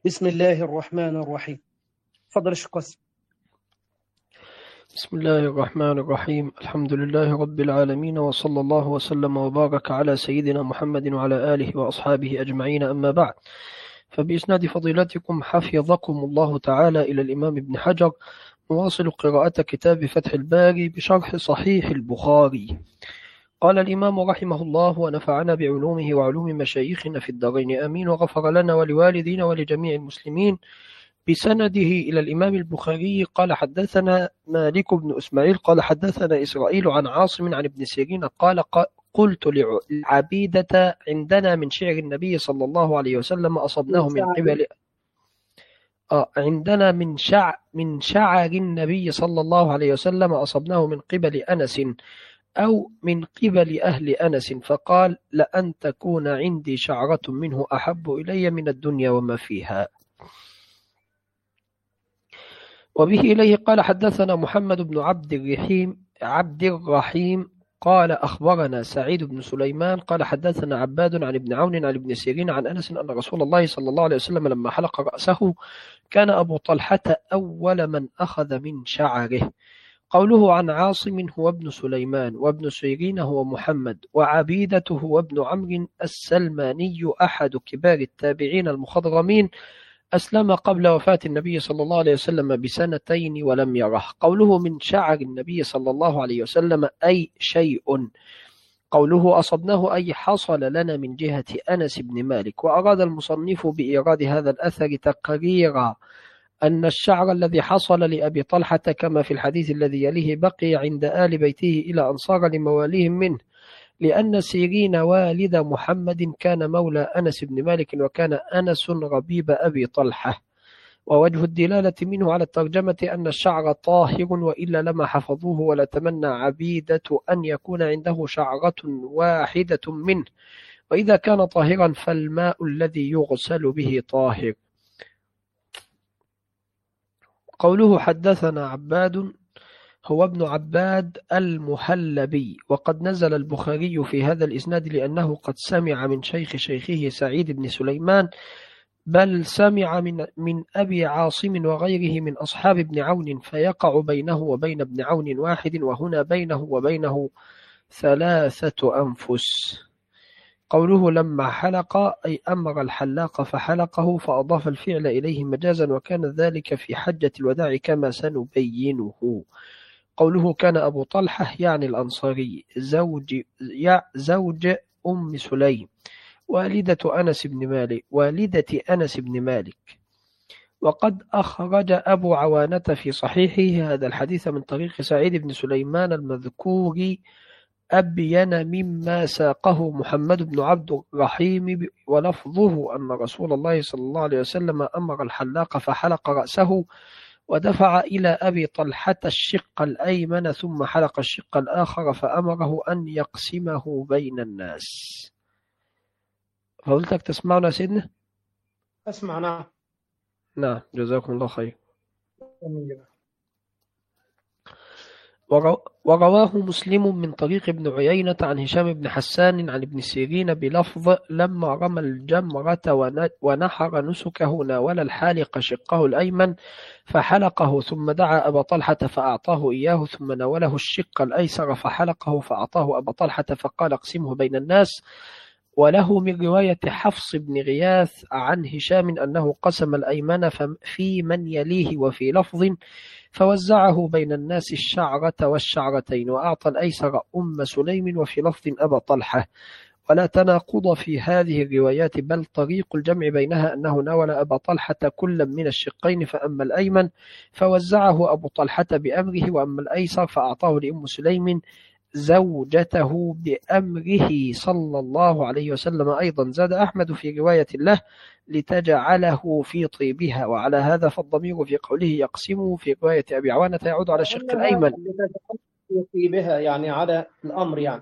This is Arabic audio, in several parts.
بسم الله الرحمن الرحيم. تفضل الشيخ قاسم. بسم الله الرحمن الرحيم. الحمد لله رب العالمين، وصلى الله وسلم وبارك على سيدنا محمد وعلى آله وأصحابه أجمعين، أما بعد. فبإسناد فضيلتكم حفظكم الله تعالى إلى الإمام ابن حجر، نواصل قراءة كتاب فتح الباري بشرح صحيح البخاري. قال الإمام رحمه الله: ونفعنا بعلومه وعلوم مشايخنا في الدارين آمين، وغفر لنا ولوالدينا ولجميع المسلمين. بسنده إلى الإمام البخاري قال: حدثنا مالك بن إسماعيل قال: حدثنا إسرائيل عن عاصم عن ابن سيرين قال: قلت لعبيدة: عندنا من شعر النبي صلى الله عليه وسلم أصبناه من قبل عندنا من شعر النبي صلى الله عليه وسلم أصبناه من قبل أنس أو من قبل أهل أنس، فقال: لأن تكون عندي شعرة منه أحب إلي من الدنيا وما فيها. وبه إليه قال: حدثنا محمد بن عبد الرحيم قال: أخبرنا سعيد بن سليمان قال: حدثنا عباد عن ابن عون عن ابن سيرين عن أنس أن رسول الله صلى الله عليه وسلم لما حلق رأسه كان أبو طلحة أول من أخذ من شعره. قوله عن عاصم هو ابن سليمان، وابن سيرين هو محمد، وعبيدة هو ابن عمرو السلماني أحد كبار التابعين المخضرمين، أسلم قبل وفاة النبي صلى الله عليه وسلم بسنتين ولم يره. قوله من شعر النبي صلى الله عليه وسلم أي شيء. قوله أصبناه أي حصل لنا من جهة أنس بن مالك. وأراد المصنف بإيراد هذا الأثر تقرير أن الشعر الذي حصل لأبي طلحة كما في الحديث الذي يليه بقي عند آل بيته إلى أن صار لمواليهم منه، لأن سيرين والد محمد كان مولى أنس بن مالك، وكان أنس ربيب أبي طلحة. ووجه الدلالة منه على الترجمة أن الشعر طاهر، وإلا لما حفظوه، ولا تمنى عبيدة أن يكون عنده شعرة واحدة منه، وإذا كان طاهرا فالماء الذي يغسل به طاهر. قوله حدثنا عباد هو ابن عباد المحلبي. وقد نزل البخاري في هذا الإسناد لأنه قد سمع من شيخه سعيد بن سليمان، بل سمع من أبي عاصم وغيره من أصحاب ابن عون، فيقع بينه وبين ابن عون واحد، وهنا بينه وبينه ثلاثة أنفس. قوله لما حلق أي أمر الحلاق فحلقه، فأضاف الفعل إليه مجازا، وكان ذلك في حجة الوداع كما سنبينه. قوله كان أبو طلحة يعني الأنصاري زوج أم سليم، والدة أنس بن مالك. وقد أخرج أبو عوانة في صحيحه هذا الحديث من طريق سعيد بن سليمان المذكور أبين مما ساقه محمد بن عبد الرحيم، ولفظه أن رسول الله صلى الله عليه وسلم أمر الحلاق فحلق رأسه، ودفع إلى أبي طلحة الشق الأيمن ثم حلق الشق الآخر، فأمره أن يقسمه بين الناس. فقلتك تسمعنا سيدنا؟ أسمع. نعم. نعم، جزاكم الله خير. أمين. ورواه مسلم من طريق ابن عيينة عن هشام بن حسان عن ابن سيرين بلفظ لما رمى الجمرة ونحر نسكه ناول الحالق شقه الأيمن فحلقه، ثم دعا أبا طلحة فأعطاه إياه، ثم ناوله الشق الأيسر فحلقه فأعطاه أبا طلحة فقال اقسمه بين الناس. وله من رواية حفص بن غياث عن هشام أنه قسم الأيمن في من يليه، وفي لفظ فوزعه بين الناس الشعرة والشعرتين، وأعطى الأيسر أم سليم، وفي لفظ أبا طلحة. ولا تناقض في هذه الروايات، بل طريق الجمع بينها أنه ناول أبا طلحة كلا من الشقين، فأما الأيمن فوزعه أبو طلحة بأمره، وأما الأيسر فأعطاه لأم سليم زوجته بأمره صلى الله عليه وسلم. أيضا زاد أحمد في رواية له لتجعله في طيبها. وعلى هذا فالضمير في قوله يقسمه في رواية أبي عوانة يعود على الشق وإنما الأيمن يفي بها يعني على الأمر يعني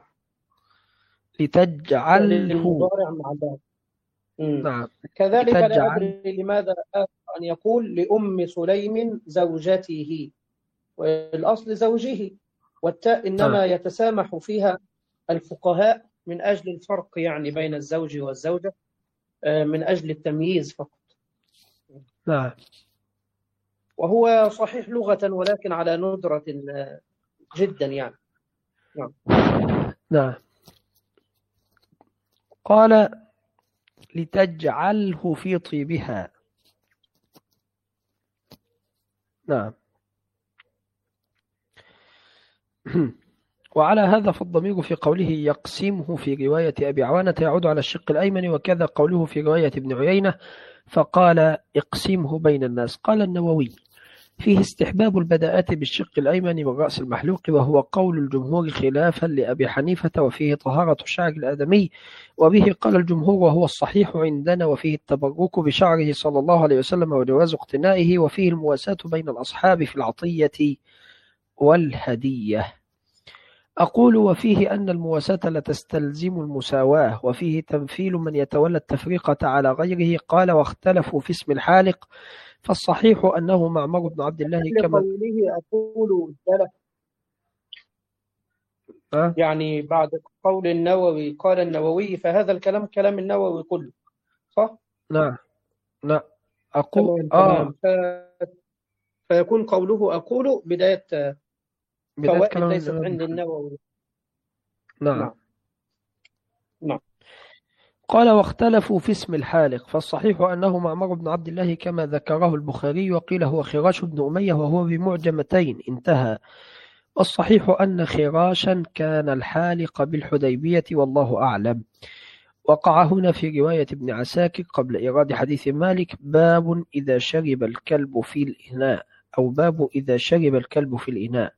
فعل لتجعله. المضارع مع ذلك. نعم، كذلك لا لتجعل. أدري لماذا أن يقول لأم سليم زوجته، والأصل زوجه، والتاء نعم، إنما يتسامح فيها الفقهاء من أجل الفرق يعني بين الزوج والزوجة، من أجل التمييز فقط. نعم. وهو صحيح لغة ولكن على ندرة جدا يعني. نعم. نعم. قال لتجعله في طيبها. نعم. وعلى هذا فالضمير في قوله يقسمه في رواية أبي عوانة يعود على الشق الأيمن، وكذا قوله في رواية ابن عيينة فقال اقسمه بين الناس. قال النووي فيه استحباب البداءات بالشق الأيمن من رأس المحلوق، وهو قول الجمهور خلافا لأبي حنيفة، وفيه طهارة الشعر الآدمي، وبه قال الجمهور وهو الصحيح عندنا، وفيه التبرك بشعره صلى الله عليه وسلم وجواز اقتنائه، وفيه المواساة بين الأصحاب في العطية والهدية. أقول وفيه أن المواساة لا تستلزم المساواة، وفيه تمثيل من يتولى التفرقة على غيره. قال واختلفوا في اسم الحالق، فالصحيح أنه معمر بن عبد الله كما لقوله أقول السلف، أه؟ يعني بعد قول النووي قال النووي، فهذا الكلام كلام النووي كله صح؟ نعم. نعم. أقول تمام تمام. فيكون قوله أقول بداية بداية فوائد كلام ليست الإمام عند محمد. النووي. نعم. نعم نعم. قال واختلفوا في اسم الحالق، فالصحيح أنه معمر بن عبد الله كما ذكره البخاري، وقيل هو خراش بن أمية وهو بمعجمتين انتهى. والصحيح أن خراشا كان الحالق بالحديبية والله أعلم. وقع هنا في رواية ابن عساكر قبل إيراد حديث مالك باب إذا شرب الكلب في الإناء، أو باب إذا شرب الكلب في الإناء.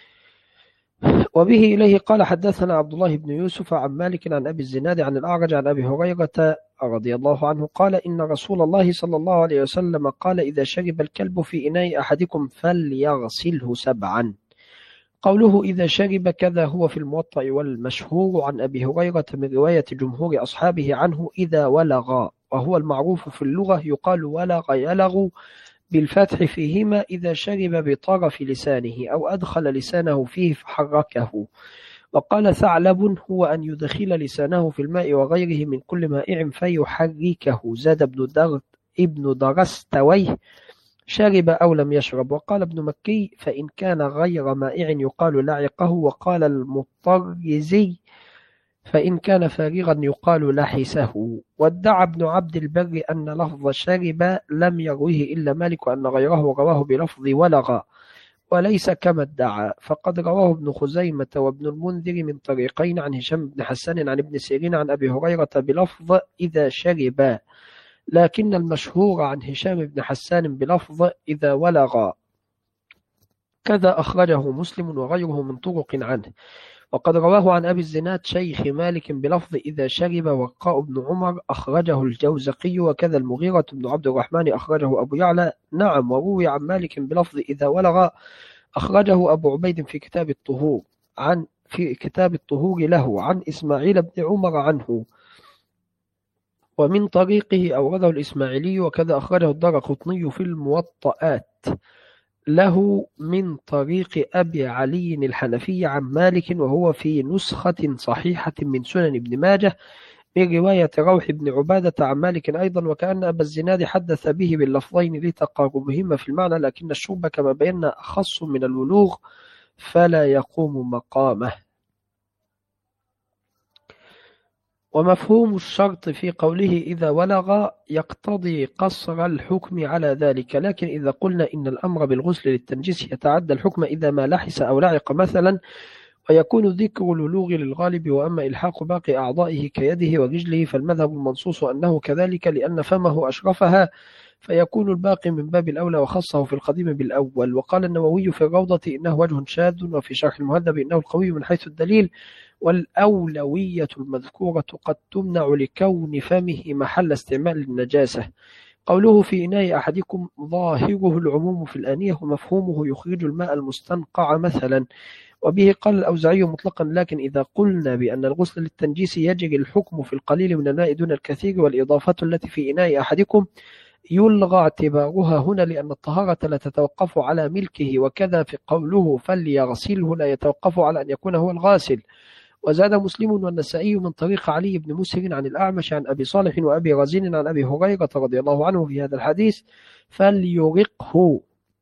وبه إليه قال حدثنا عبد الله بن يوسف عن مالك عن أبي الزناد عن الأعرج عن أبي هريرة رضي الله عنه قال إن رسول الله صلى الله عليه وسلم قال إذا شرب الكلب في إناء أحدكم فليغسله 7. قوله إذا شرب كذا هو في الموطأ، والمشهور عن أبي هريرة من رواية جمهور أصحابه عنه إذا ولغ، وهو المعروف في اللغة يقال ولغ يلغ بالفتح فيهما إذا شرب بطرف لسانه أو أدخل لسانه فيه فحركه. وقال ثعلب هو أن يدخل لسانه في الماء وغيره من كل مائع فيحركه. زاد ابن درستويه شرب أو لم يشرب. وقال ابن مكي فإن كان غير مائع يقال لعقه. وقال المطرزي فإن كان فارغا يقال لحسه. وادعى ابن عبد البر أن لفظ شرب لم يروه إلا مالك، وأن غيره رواه بلفظ ولغ، وليس كما ادعى، فقد رواه ابن خزيمة وابن المنذر من طريقين عن هشام بن حسان عن ابن سيرين عن أبي هريرة بلفظ إذا شرب، لكن المشهور عن هشام بن حسان بلفظ إذا ولغ. كذا أخرجه مسلم وغيره من طرق عنه. وقد رواه عن أبي الزناد شيخ مالك بلفظ إذا شرب. وقاء بن عمر أخرجه الجوزقي، وكذا المغيرة بن عبد الرحمن أخرجه أبو يعلى. نعم. وروي عن مالك بلفظ إذا ولغ أخرجه أبو عبيد في كتاب الطهور له عن إسماعيل بن عمر عنه، ومن طريقه أورده الإسماعيلي. وكذا أخرجه الدارقطني في الموطئات له من طريق أبي علي الحنفي عن مالك، وهو في نسخة صحيحة من سنن ابن ماجه من رواية روح بن عبادة عن مالك أيضا. وكأن أبا الزناد حدث به باللفظين لتقاربهما في المعنى، لكن الشرب كما بينا أخص من الولوغ فلا يقوم مقامه. ومفهوم الشرط في قوله إذا ولغ يقتضي قصر الحكم على ذلك، لكن إذا قلنا إن الأمر بالغسل للتنجيس يتعدى الحكم إذا ما لحس أو لعق مثلا، ويكون ذكر الولوغ للغالب، وأما إلحاق باقي أعضائه كيده ورجله فالمذهب المنصوص أنه كذلك لأن فمه أشرفها، فيكون الباقي من باب الأولى، وخصه في القديم بالأول. وقال النووي في الروضة إنه وجه شاذ، وفي شرح المهذب إنه القوي من حيث الدليل، والأولوية المذكورة قد تمنع لكون فمه محل استعمال النجاسة. قوله في إناء أحدكم ظاهره العموم في الآنية، ومفهومه يخرج الماء المستنقع مثلا. وبه قال الأوزاعي مطلقا، لكن إذا قلنا بأن الغسل للتنجيس يجري الحكم في القليل من الماء دون الكثير، والإضافة التي في إناء أحدكم يلغى اعتبارها هنا، لأن الطهارة لا تتوقف على ملكه. وكذا في قوله فليغسله لا يتوقف على أن يكون هو الغاسل. وزاد مسلم والنسائي من طريق علي بن مسهر عن الأعمش عن أبي صالح وأبي رزين عن أبي هريرة رضي الله عنه في هذا الحديث فليرقه،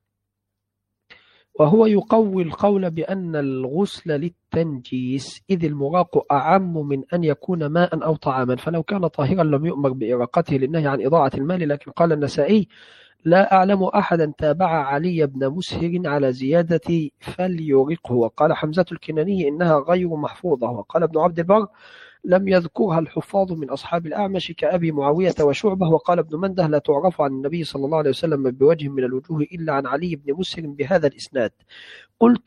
وهو يقوي القول بأن الغسل للتنجيس إذ المراق أعم من أن يكون ماء أو طعاما، فلو كان طاهرا لم يؤمر بإراقته للنهي عن إضاعة المال. لكن قال النسائي لا أعلم أحدا تابع علي بن مسهر على زيادة فليرقه. وقال حمزة الكناني إنها غير محفوظة. وقال ابن عبد البر لم يذكرها الحفاظ من أصحاب الأعمش كأبي معاوية وشعبة. وقال ابن منده لا تعرف عن النبي صلى الله عليه وسلم بوجه من الوجوه إلا عن علي بن مسهر بهذا الإسناد. قلت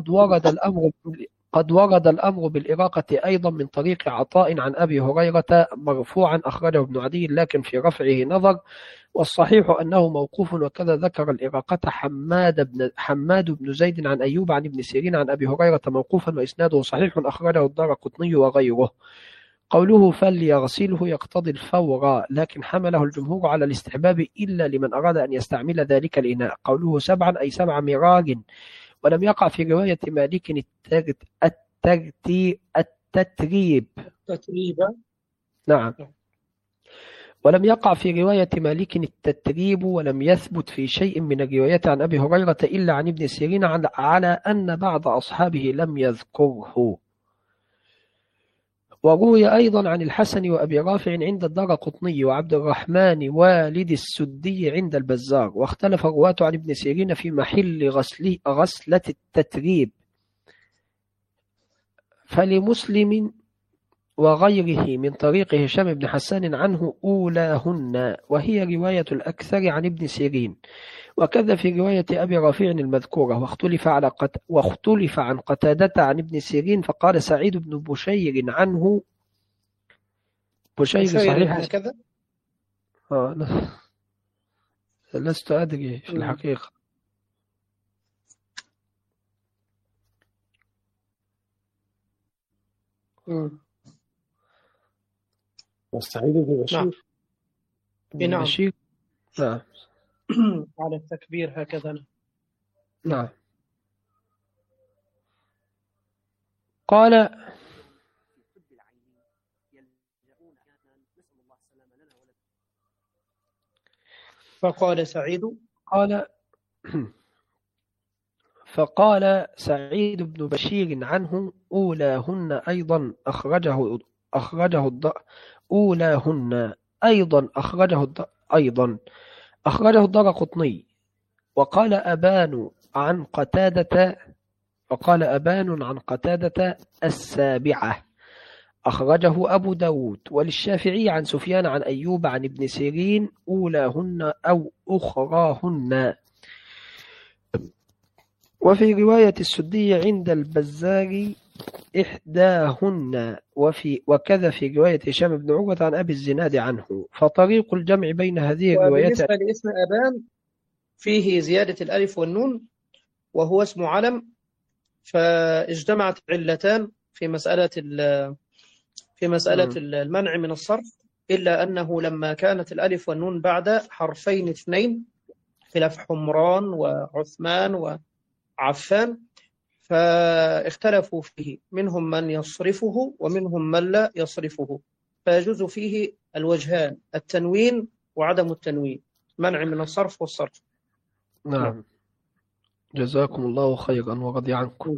قد ورد الأمر بالإراقة أيضا من طريق عطاء عن أبي هريرة مرفوعا أخرجه ابن عدي لكن في رفعه نظر، والصحيح أنه موقوف. وكذا ذكر الإراقة حماد بن زيد عن أيوب عن ابن سيرين عن أبي هريرة موقوفا وإسناده صحيح أخرجه الدارقطني وغيره. قوله فليغسله يقتضي الفور، لكن حمله الجمهور على الاستحباب إلا لمن أراد أن يستعمل ذلك الإناء. قوله 7 أي 7 مراج. ولم يقع في رواية مالك التتريب. نعم. ولم يقع في رواية مالك التتريب، ولم يثبت في شيء من الروايات عن أبي هريرة إلا عن ابن سيرين على أن بعض أصحابه لم يذكره. وروي أيضا عن الحسن وأبي رافع عند الدارقطني وعبد الرحمن والد السدي عند البزار. واختلف الرواة عن ابن سيرين في محل غسلة التتريب، فلمسلم وغيره من طريق هشام بن حسان عنه أولاهن، وهي رواية الأكثر عن ابن سيرين. وكذا في رواية أبي رافع المذكورة. واختلف عن قتادة عن ابن سيرين، فقال سعيد بن بشير عنه بشير صحيح هكذا. لست أدري في الحقيقة. سعيد بن بشير. نعم. بشير. نعم. على التكبير هكذا. نعم. قال فقال سعيد فقال سعيد بن بشير عنه أولاهن أيضا أولاهن أيضا أخرجه الدارقطني. وقال أبان عن قتادة السابعة أخرجه أبو داود. وللشافعي عن سفيان عن أيوب عن ابن سيرين أولاهن أو أخراهن. وفي رواية السدي عند البزار إحداهن. وكذا في رواية هشام بن عروة عن أبي الزناد عنه. فطريق الجمع بين هذه الروايات. وبالنسبة لاسم أبان فيه زيادة الألف والنون وهو اسم علم، فاجتمعت علتان في مسألة المنع من الصرف، إلا أنه لما كانت الألف والنون بعد حرفين اثنين خلاف حمران وعثمان وعفان، فاختلفوا فيه، منهم من يصرفه ومنهم من لا يصرفه، فيجوز فيه الوجهان، التنوين وعدم التنوين، منع من الصرف والصرف. نعم. جزاكم الله خيرا ورضي عنكم.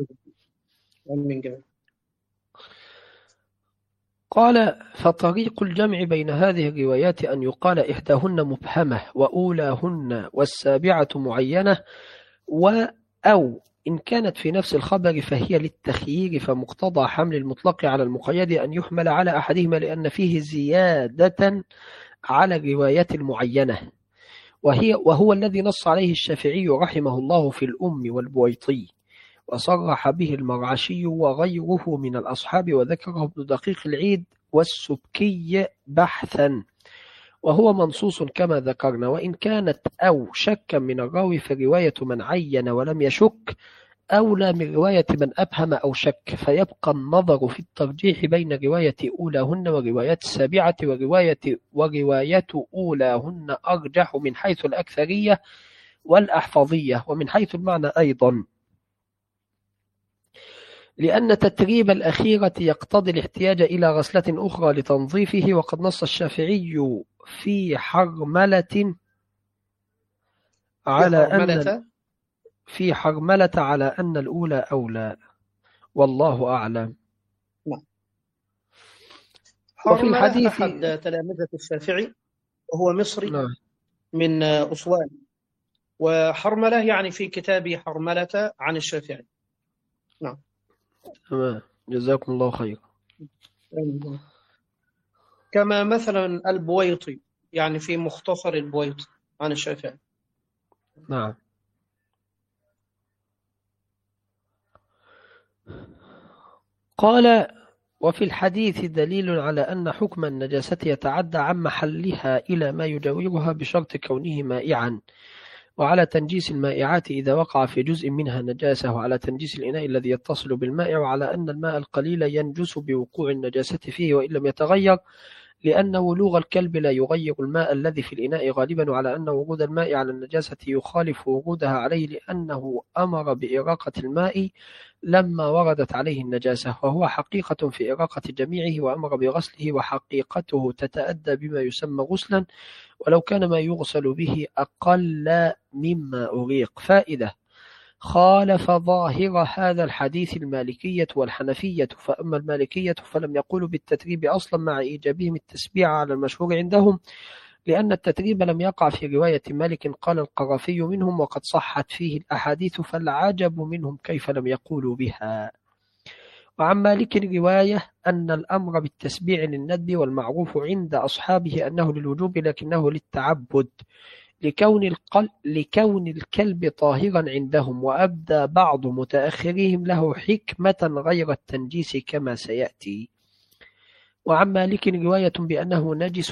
قال فطريق الجمع بين هذه الروايات أن يقال إحداهن مبهمة وأولاهن والسابعة معينة، أو إن كانت في نفس الخبر فهي للتخيير، فمقتضى حمل المطلق على المقيد أن يحمل على أحدهما لأن فيه زيادة على الروايات المعينة، وهو الذي نص عليه الشافعي رحمه الله في الأم والبويطي، وصرح به المرعشي وغيره من الأصحاب، وذكره ابن دقيق العيد والسبكي بحثا، وهو منصوص كما ذكرنا. وإن كانت أو شك من الراوي فرواية من عين ولم يشك أولى من رواية من أبهم أو شك، فيبقى النظر في الترجيح بين رواية أولاهن ورواية السابعة، ورواية أولاهن أرجح من حيث الأكثرية والأحفظية ومن حيث المعنى أيضا، لأن تتريب الأخيرة يقتضي الاحتياج إلى غسلة أخرى لتنظيفه، وقد نص الشافعي في حرملة على أن الأولى أولى، والله أعلم. نعم. وفي حرملة الحديث أحد تلامذة الشافعي وهو مصري نعم. من أسوان، وحرملة يعني في كتاب حرملة عن الشافعي. نعم. تمام، جزاكم الله خير. كما مثلا البويطي يعني في مختصر البويطي عن الشافعي. نعم. قال: وفي الحديث دليل على أن حكم النجاسة يتعدى عن محلها إلى ما يجاورها بشرط كونه مائعا، وعلى تنجيس المائعات إذا وقع في جزء منها نجاسة، وعلى تنجيس الإناء الذي يتصل بالماء، وعلى أن الماء القليل ينجس بوقوع النجاسة فيه وإن لم يتغير، لأن ولوغ الكلب لا يغير الماء الذي في الإناء غالبا، وعلى أن وجود الماء على النجاسة يخالف وجودها عليه، لأنه أمر بإراقة الماء لما وردت عليه النجاسة، وهو حقيقة في إراقة جميعه، وأمر بغسله، وحقيقته تتأدى بما يسمى غسلا ولو كان ما يغسل به أقل مما أريق. فائدة: خالف ظاهر هذا الحديث المالكية والحنفية، فأما المالكية فلم يقولوا بالتتريب أصلا مع إيجابهم التسبيع على المشهور عندهم، لأن التتريب لم يقع في رواية مالك، قال القرافي منهم وقد صحت فيه الأحاديث، فالعجب منهم كيف لم يقولوا بها. وعن مالك رواية أن الأمر بالتسبيع للندب، والمعروف عند أصحابه أنه للوجوب لكنه للتعبد، لكون الكلب طاهرا عندهم، وأبدى بعض متأخرهم له حكمة غير التنجيس كما سيأتي. وعن مالك رواية بأنه نجس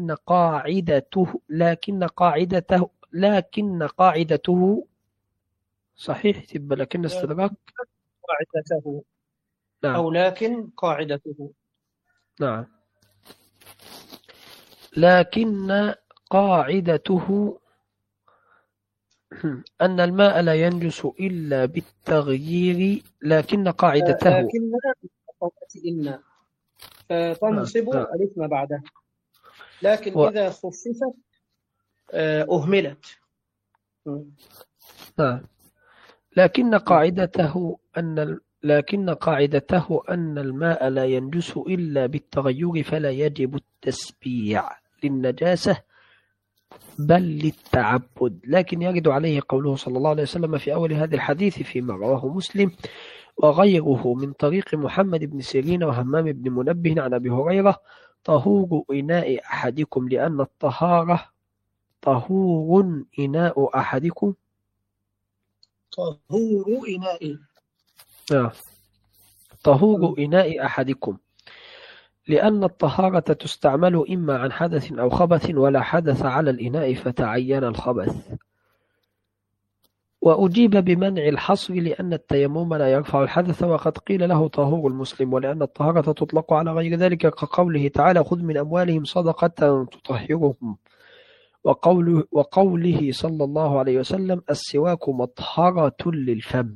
لكن قاعدته صحيح تبقى لكن استدراك قاعدته. نعم. أو لكن قاعدته. نعم. لكن قاعدته أن الماء لا ينجس إلا بالتغيير، لكن قاعدته لكن إن فتنصب الاسم بعدها، لكن إذا خففت أهملت. لكن قاعدته أن الماء لا ينجس إلا بالتغير، فلا يجب التسبيع للنجاسة بل للتعبد، لكن يرد عليه قوله صلى الله عليه وسلم في أول هذا الحديث فيما رواه مسلم وغيره من طريق محمد بن سيرين وهمام بن منبه عن أبي هريرة: طهور إناء أحدكم، لأن الطهارة طهور إناء أحدكم. طهور إناء أحدكم، لأن الطهارة تستعمل إما عن حدث أو خبث، ولا حدث على الإناء فتعين الخبث. وأجيب بمنع الحصر لأن التيمم لا يرفع الحدث، وقد قيل له طهور المسلم، ولأن الطهارة تطلق على غير ذلك، كقوله تعالى: خذ من أموالهم صدقة تطهرهم، وقوله صلى الله عليه وسلم: السواك مطهرة للفم.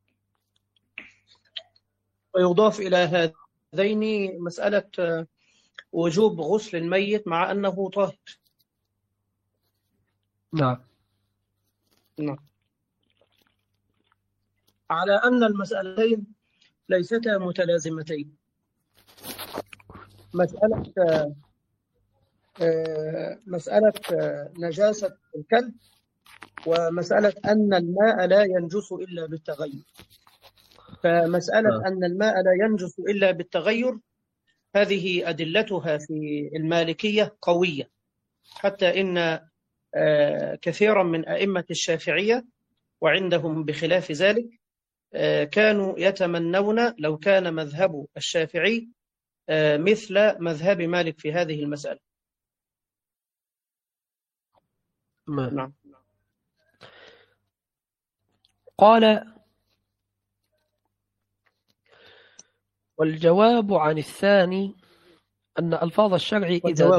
ويضاف إلى هذين مسألة وجوب غسل الميت مع أنه طاهر. نعم. على أن المسألتين ليستا متلازمتين. مسألة نجاسة الكلب، ومسألة أن الماء لا ينجس إلا بالتغير. فمسألة أن الماء لا ينجس إلا بالتغير هذه أدلتها في المالكية قوية، حتى إن كثيرا من أئمة الشافعية وعندهم بخلاف ذلك كانوا يتمنون لو كان مذهب الشافعي مثل مذهب مالك في هذه المسألة. نعم. قال: والجواب عن الثاني أن ألفاظ الشرع إذا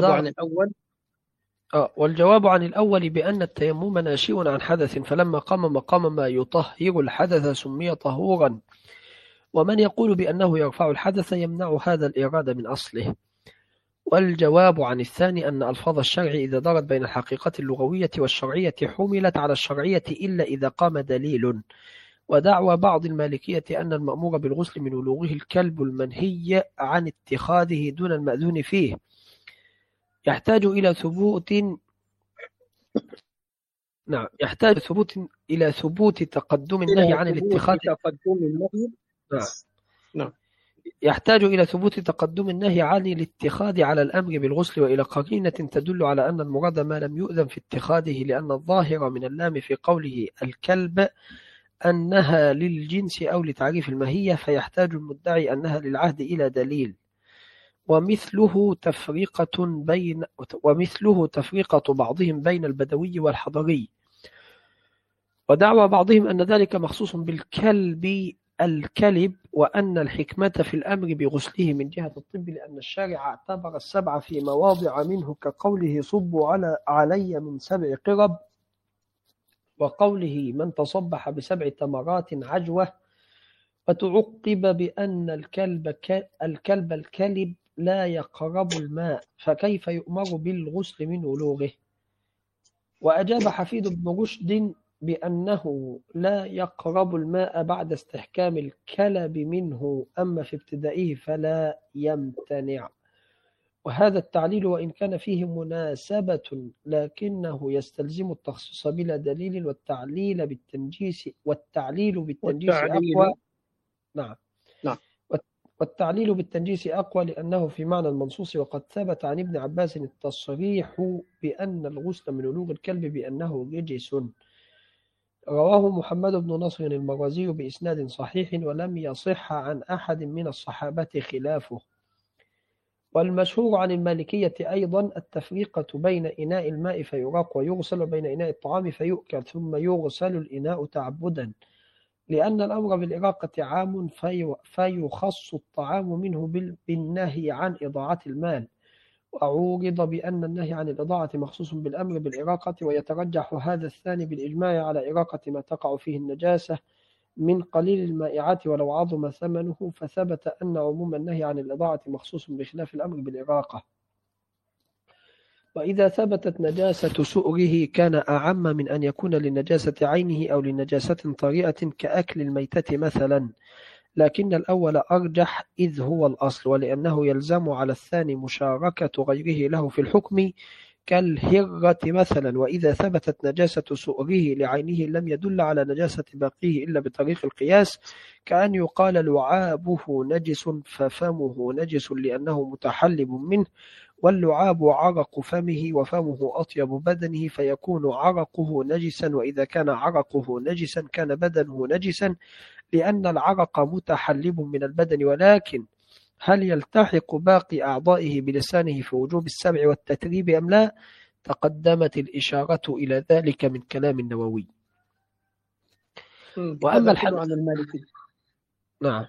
والجواب عن الأول بأن التيمم ناشئ عن حدث، فلما قام مقام ما يطهر الحدث سمي طهورا، ومن يقول بأنه يرفع الحدث يمنع هذا الإراد من أصله. والجواب عن الثاني أن ألفاظ الشرع إذا دارت بين الحقيقة اللغوية والشرعية حملت على الشرعية إلا إذا قام دليل. ودعوى بعض المالكية أن المأمور بالغسل من ولوغه الكلب المنهي عن اتخاذه دون المأذون فيه يحتاج إلى ثبوت تقدم النهي عن الاتخاذ. يحتاج إلى ثبوت تقدم النهي عن الاتخاذ على الأمر بالغسل وإلى قرينة تدل على أن المراد ما لم يؤذن في اتخاذه، لأن الظاهر من اللام في قوله الكلب أنها للجنس أو لتعريف الماهية، فيحتاج المدعي أنها للعهد إلى دليل. ومثله تفرقة بعضهم بين البدوي والحضري. ودعوى بعضهم أن ذلك مخصوص الكلب، وأن الحكمة في الأمر بغسله من جهة الطب، لأن الشارع اعتبر السبع في مواضع منه، كقوله صبوا علي من 7 قرب، وقوله من تصبح ب7 تمرات عجوة. وتعقب بأن الكلب لا يقرب الماء، فكيف يؤمر بالغسل من ولوغه؟ وأجاب حفيد بن رشد بأنه لا يقرب الماء بعد استحكام الكلب منه، أما في ابتدائه فلا يمتنع. وهذا التعليل وإن كان فيه مناسبة لكنه يستلزم التخصيص بلا دليل، والتعليل بالتنجيس أقوى. نعم. والتعليل بالتنجيس أقوى لأنه في معنى المنصوص، وقد ثبت عن ابن عباس التصريح بأن الغسل من ولوغ الكلب بأنه رجس. رواه محمد بن نصر المروزي بإسناد صحيح، ولم يصح عن أحد من الصحابة خلافه. والمشهور عن المالكية أيضا التفرقة بين إناء الماء فيراق ويغسل، وبين إناء الطعام فيؤكل ثم يغسل الإناء تعبدا، لأن الأمر بالإراقة عام فيخص الطعام منه بالنهي عن إضاعة المال. وعورض بأن النهي عن الإضاعة مخصوص بالأمر بالإراقة، ويترجح هذا الثاني بالإجماع على إراقة ما تقع فيه النجاسة من قليل المائعات ولو عظم ثمنه، فثبت أن عموم النهي عن الإضاعة مخصوص بخلاف الأمر بالإراقة. وإذا ثبتت نجاسة سؤره كان أعم من أن يكون لنجاسة عينه أو لنجاسة طارئة كأكل الميتة مثلا، لكن الأول أرجح إذ هو الأصل، ولأنه يلزم على الثاني مشاركة غيره له في الحكم كالهرة مثلا. وإذا ثبتت نجاسة سؤره لعينه لم يدل على نجاسة باقيه إلا بطريق القياس، كأن يقال لعابه نجس ففمه نجس لأنه متحلب منه، واللعاب عرق فمه وفمه أطيب بدنه فيكون عرقه نجسا، وإذا كان عرقه نجسا كان بدنه نجسا لأن العرق متحلب من البدن. ولكن هل يلتحق باقي أعضائه بلسانه في وجوب السبع والتتريب أم لا؟ تقدمت الإشارة إلى ذلك من كلام النووي. وأما عن المالكي. نعم.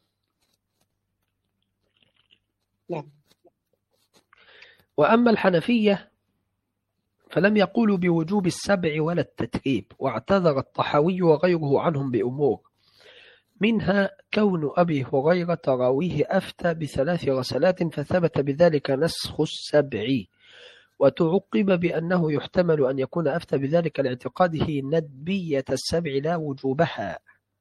وأما الحنفية فلم يقولوا بوجوب السبع ولا التتريب، واعتذر الطحاوي وغيره عنهم بأمور، منها كون أبي هريرة راويه أفتى ب3 غسلات فثبت بذلك نسخ السبع. وتعقب بأنه يحتمل أن يكون أفتى بذلك لاعتقاده ندبية السبع لا وجوبها،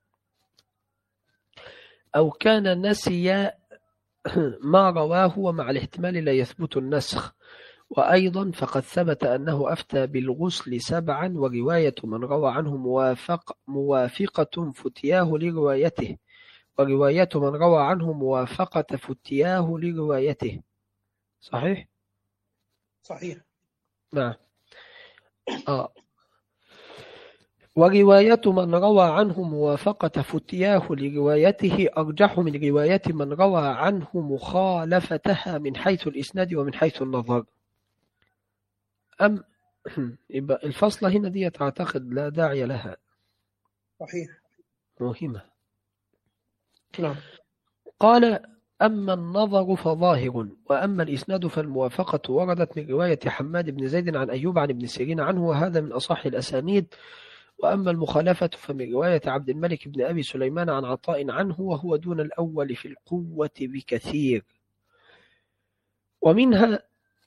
أو كان نسي ما رواه ومع الاحتمال لا يثبت النسخ. وأيضا فقد ثبت أنه أفتى بالغسل 7، ورواية من روى عنه موافقة فتياه لروايته، ورواية من روى عنه موافقة فتياه لروايته. صحيح؟ صحيح. نعم. ورواية من روى عنه موافقة فتياه لروايته أرجح من رواية من روى عنه مخالفتها من حيث الإسناد ومن حيث النظر. يبقى الفصلة هنا دي أعتقد لا داعي لها. صحيح. مهمة. نعم. قال أما النظر فظاهر، وأما الإسناد فالموافقة وردت من رواية حماد بن زيد عن أيوب عن ابن سيرين عنه، وهذا من أصح الأسانيد، وأما المخالفة فمن رواية عبد الملك بن أبي سليمان عن عطاء عنه، وهو دون الأول في القوة بكثير. ومنها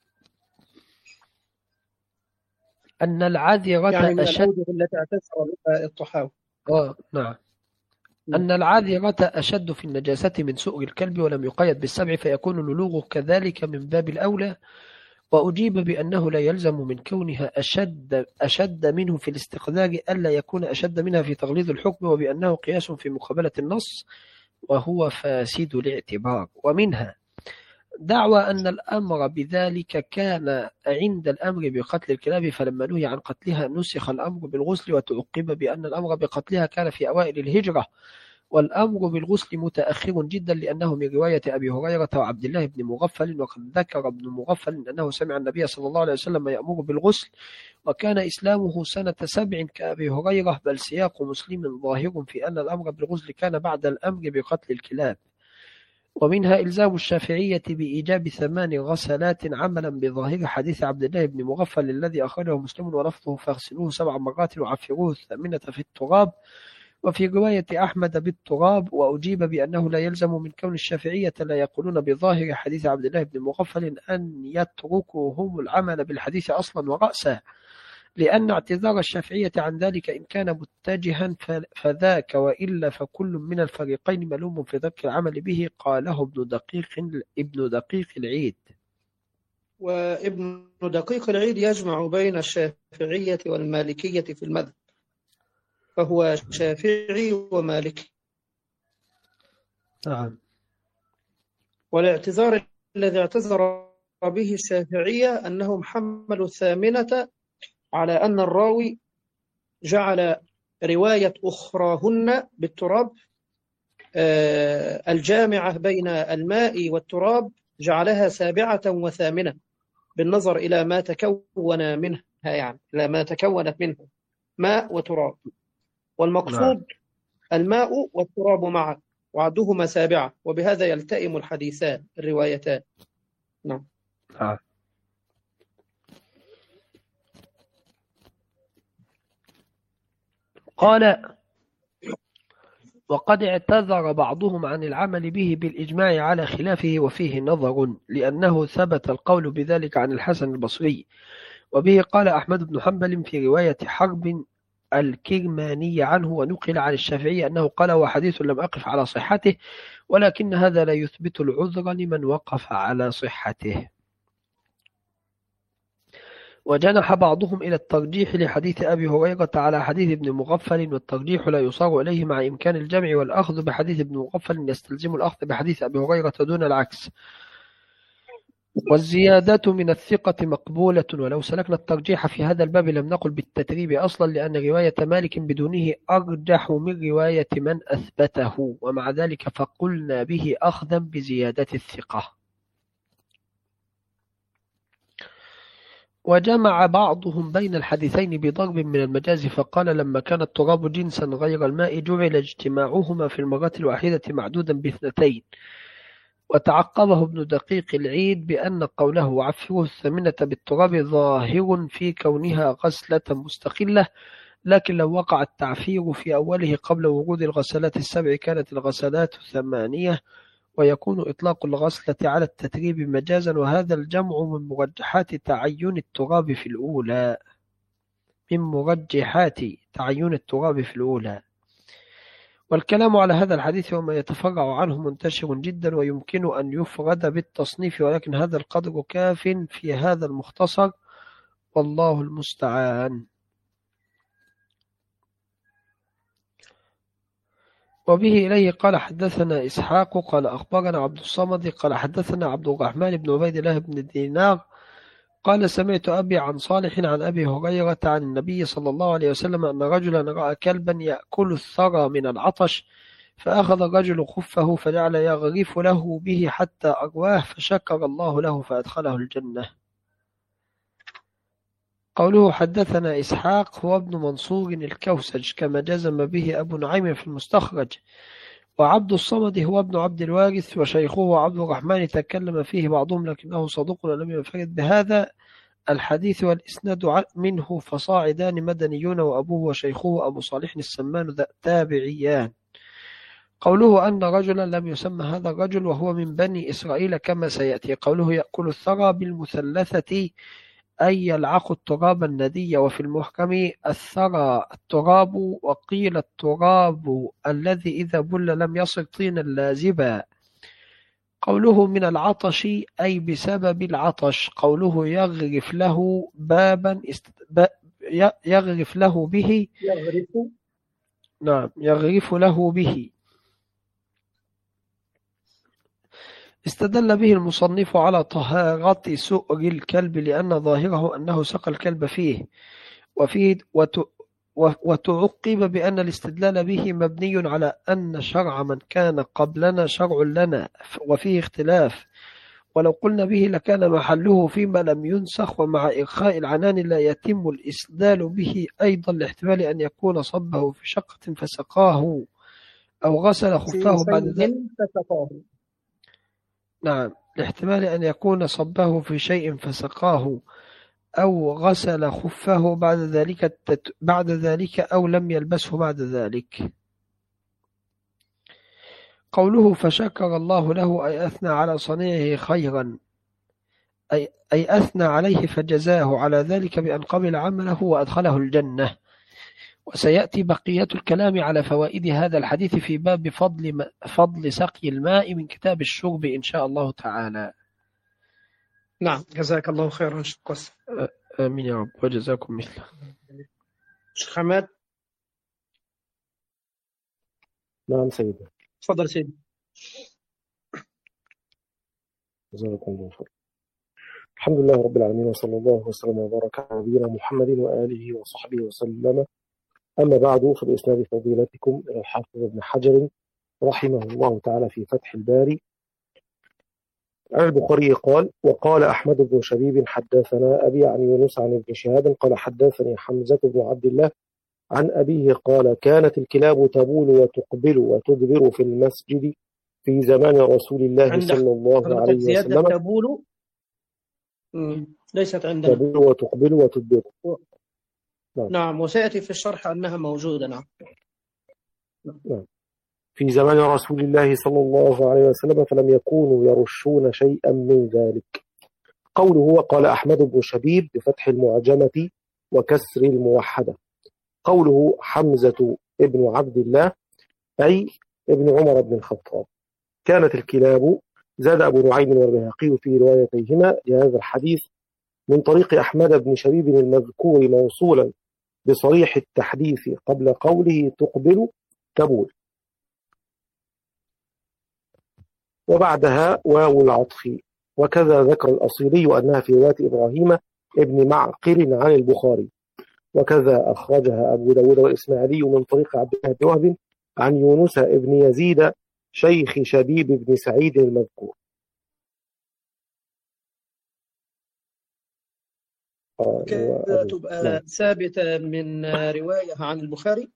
أن العاذرة يعني من أشد الأوجه التي اعتذر بها الطحاوي. نعم، أن العاذرة أشد في النجاسة من سؤر الكلب، ولم يقيد بالسبع، فيكون الولوغ كذلك من باب الأولى. وأجيب بأنه لا يلزم من كونها أشد منه في الاستقذار ألا يكون أشد منها في تغليظ الحكم، وبأنه قياس في مقابلة النص وهو فاسد الاعتبار. ومنها دعوى أن الأمر بذلك كان عند الأمر بقتل الكلاب، فلما نهي عن قتلها نسخ الأمر بالغسل، وتعقب بأن الأمر بقتلها كان في أوائل الهجرة، والأمر بالغسل متأخر جدا، لأنه من رواية أبي هريرة وعبد الله بن مغفل. وقد ذكر ابن مغفل أنه سمع النبي صلى الله عليه وسلم يأمر بالغسل، وكان إسلامه سنة 7 كأبي هريرة، بل سياق مسلم ظاهر في أن الأمر بالغسل كان بعد الأمر بقتل الكلاب. ومنها إلزام الشافعية بإيجاب 8 غسلات عملا بظاهر حديث عبد الله بن مغفل الذي أخرجه مسلم ولفظه فاغسلوه 7 مرات وعفروه 8 في التراب، وفي رواية أحمد بالتراب. وأجيب بأنه لا يلزم من كون الشافعية لا يقولون بظاهر حديث عبد الله بن مغفل أن يتركوا هم العمل بالحديث أصلا ورأسا، لأن اعتذار الشافعية عن ذلك إن كان متجها فذاك، وإلا فكل من الفريقين ملوم في ترك العمل به. قاله ابن دقيق العيد. وابن دقيق العيد يجمع بين الشافعية والمالكية في المذهب، فهو شافعي ومالكي. نعم. والاعتذار الذي اعتذر به الشافعية أنهم حملوا 8 على أن الراوي جعل رواية أخراهن بالتراب الجامعة بين الماء والتراب جعلها 7 و8 بالنظر إلى ما تكون منها، يعني إلى ما تكونت منه ماء وتراب، والمقصود الماء والتراب معا، وعدهما 7، وبهذا يلتئم الحديثان الروايتان. نعم. قال: وقد اعتذر بعضهم عن العمل به بالإجماع على خلافه، وفيه نظر، لأنه ثبت القول بذلك عن الحسن البصري. وبه قال أحمد بن حنبل في رواية حرب الكرماني عنه، ونقل عن الشافعي أنه قال: وحديث لم أقف على صحته، ولكن هذا لا يثبت العذر لمن وقف على صحته. وجنح بعضهم إلى الترجيح لحديث أبي هريرة على حديث ابن مغفل، والترجيح لا يصار إليه مع إمكان الجمع، والأخذ بحديث ابن مغفل يستلزم الأخذ بحديث أبي هريرة دون العكس. والزيادة من الثقة مقبولة، ولو سلكنا الترجيح في هذا الباب لم نقل بالتتريب أصلا، لأن رواية مالك بدونه أرجح من رواية من أثبته، ومع ذلك فقلنا به أخذا بزيادة الثقة. وجمع بعضهم بين الحديثين بضرب من المجاز، فقال: لما كان التراب جنسا غير الماء جعل اجتماعهما في المرة الواحدة معدودا ب2. وتعقبه ابن دقيق العيد بأن قوله وعفره 8 بالتراب ظاهر في كونها غسلة مستقلة، لكن لو وقع التعفير في أوله قبل ورود الغسلات 7 كانت الغسلات 8، ويكون إطلاق الغسلة على التتريب مجازا، وهذا الجمع من مرجحات تعين التراب في الأولى. والكلام على هذا الحديث وما يتفرع عنه منتشر جدا، ويمكن أن يفرد بالتصنيف، ولكن هذا القدر كاف في هذا المختصر، والله المستعان. وبه إليه قال حدثنا إسحاق قال أخبرنا عبد الصمد قال حدثنا عبد الرحمن بن عبيد الله بن دينار قال سمعت أبي عن صالح عن أبي هريرة عن النبي صلى الله عليه وسلم أن رجلا رأى كلبا يأكل الثرى من العطش، فأخذ الرجل خفه فجعل يغرف له به حتى أرواه، فشكر الله له فأدخله الجنة. قوله حدثنا إسحاق هو ابن منصور الكوسج كما جزم به أبو نعيم في المستخرج، وعبد الصمد هو ابن عبد الوارث وشيخه عبد الرحمن تكلم فيه بعضهم لكنه صدوق ولم ينفرد بهذا، الحديث والإسناد منه فصاعدان مدنيون وأبوه وشيخه أبو صالح السمان تابعيان. قوله أن رجلا لم يسمى هذا الرجل وهو من بني إسرائيل كما سيأتي. قوله يأكل الثرى بالمثلثة أي يلعق التراب الندي. وفي المحكم الثرى التراب، وقيل التراب الذي إذا بل لم يصر طينا لازبا. قوله من العطش أي بسبب العطش. قوله يغرف له بابا يغرف له به. نعم، يغرف له به. استدل به المصنف على طهارة سؤر الكلب لأن ظاهره أنه سقى الكلب فيه وتعقب بأن الاستدلال به مبني على أن شرع من كان قبلنا شرع لنا وفيه اختلاف، ولو قلنا به لكان محله فيما لم ينسخ. ومع إرخاء العنان لا يتم الاستدلال به أيضا لاحتمال أن يكون صبه في شقة فسقاه أو غسل خفاه بعد ذلك. نعم، لاحتمال أن يكون صبه في شيء فسقاه أو غسل خفه بعد ذلك أو لم يلبسه بعد ذلك. قوله فشكر الله له أي أثنى على صنيعه خيرا، أي أثنى عليه فجزاه على ذلك بأن قبل عمله وأدخله الجنة. وسيأتي بقية الكلام على فوائد هذا الحديث في باب فضل سقي الماء من كتاب الشرب إن شاء الله تعالى. نعم، جزاك الله خيرا شكرا. آمين يا رب وجزاكم مثله. شيخ حماد. نعم سيدي. تفضل سيدي. جزاكم الله خير. الحمد لله رب العالمين، وصلى الله وسلم وبارك على نبينا محمد وآله وصحبه وسلم. أما بعد، فبإسناد فضيلتكم إلى الحافظ ابن حجر رحمه الله تعالى في فتح الباري عن البخاري قال: وقال أحمد بن شبيب حدثنا أبي عن يونس عن ابن شهاب قال حدثني حمزة بن عبد الله عن أبيه قال: كانت الكلاب تبول وتقبل وتدبر في المسجد في زمان رسول الله صلى الله عليه وسلم. تبول ليست عندنا. تبول وتقبل وتدبر. نعم، وسيأتي في الشرح أنها موجودة. نعم. في زمان رسول الله صلى الله عليه وسلم فلم يكونوا يرشون شيئا من ذلك. قوله وقال أحمد بن شبيب بفتح المعجمة وكسر الموحدة. قوله حمزة ابن عبد الله أي ابن عمر بن الخطاب. كانت الكلاب. زاد أبو نعيم والبيهقي في روايتيهما لهذا الحديث من طريق أحمد بن شبيب المذكور موصولا بصريح التحديث قبل قوله تقبل تبول، وبعدها واو العطف. وكذا ذكر الأصيلي أنها في رواية إبراهيم ابن معقل عن البخاري. وكذا أخرجها أبو داود والإسماعيلي من طريق عبد الله بن وهب عن يونس ابن يزيد شيخ شبيب بن سعيد المذكور. تبقى ثابتة من رواية عن البخاري.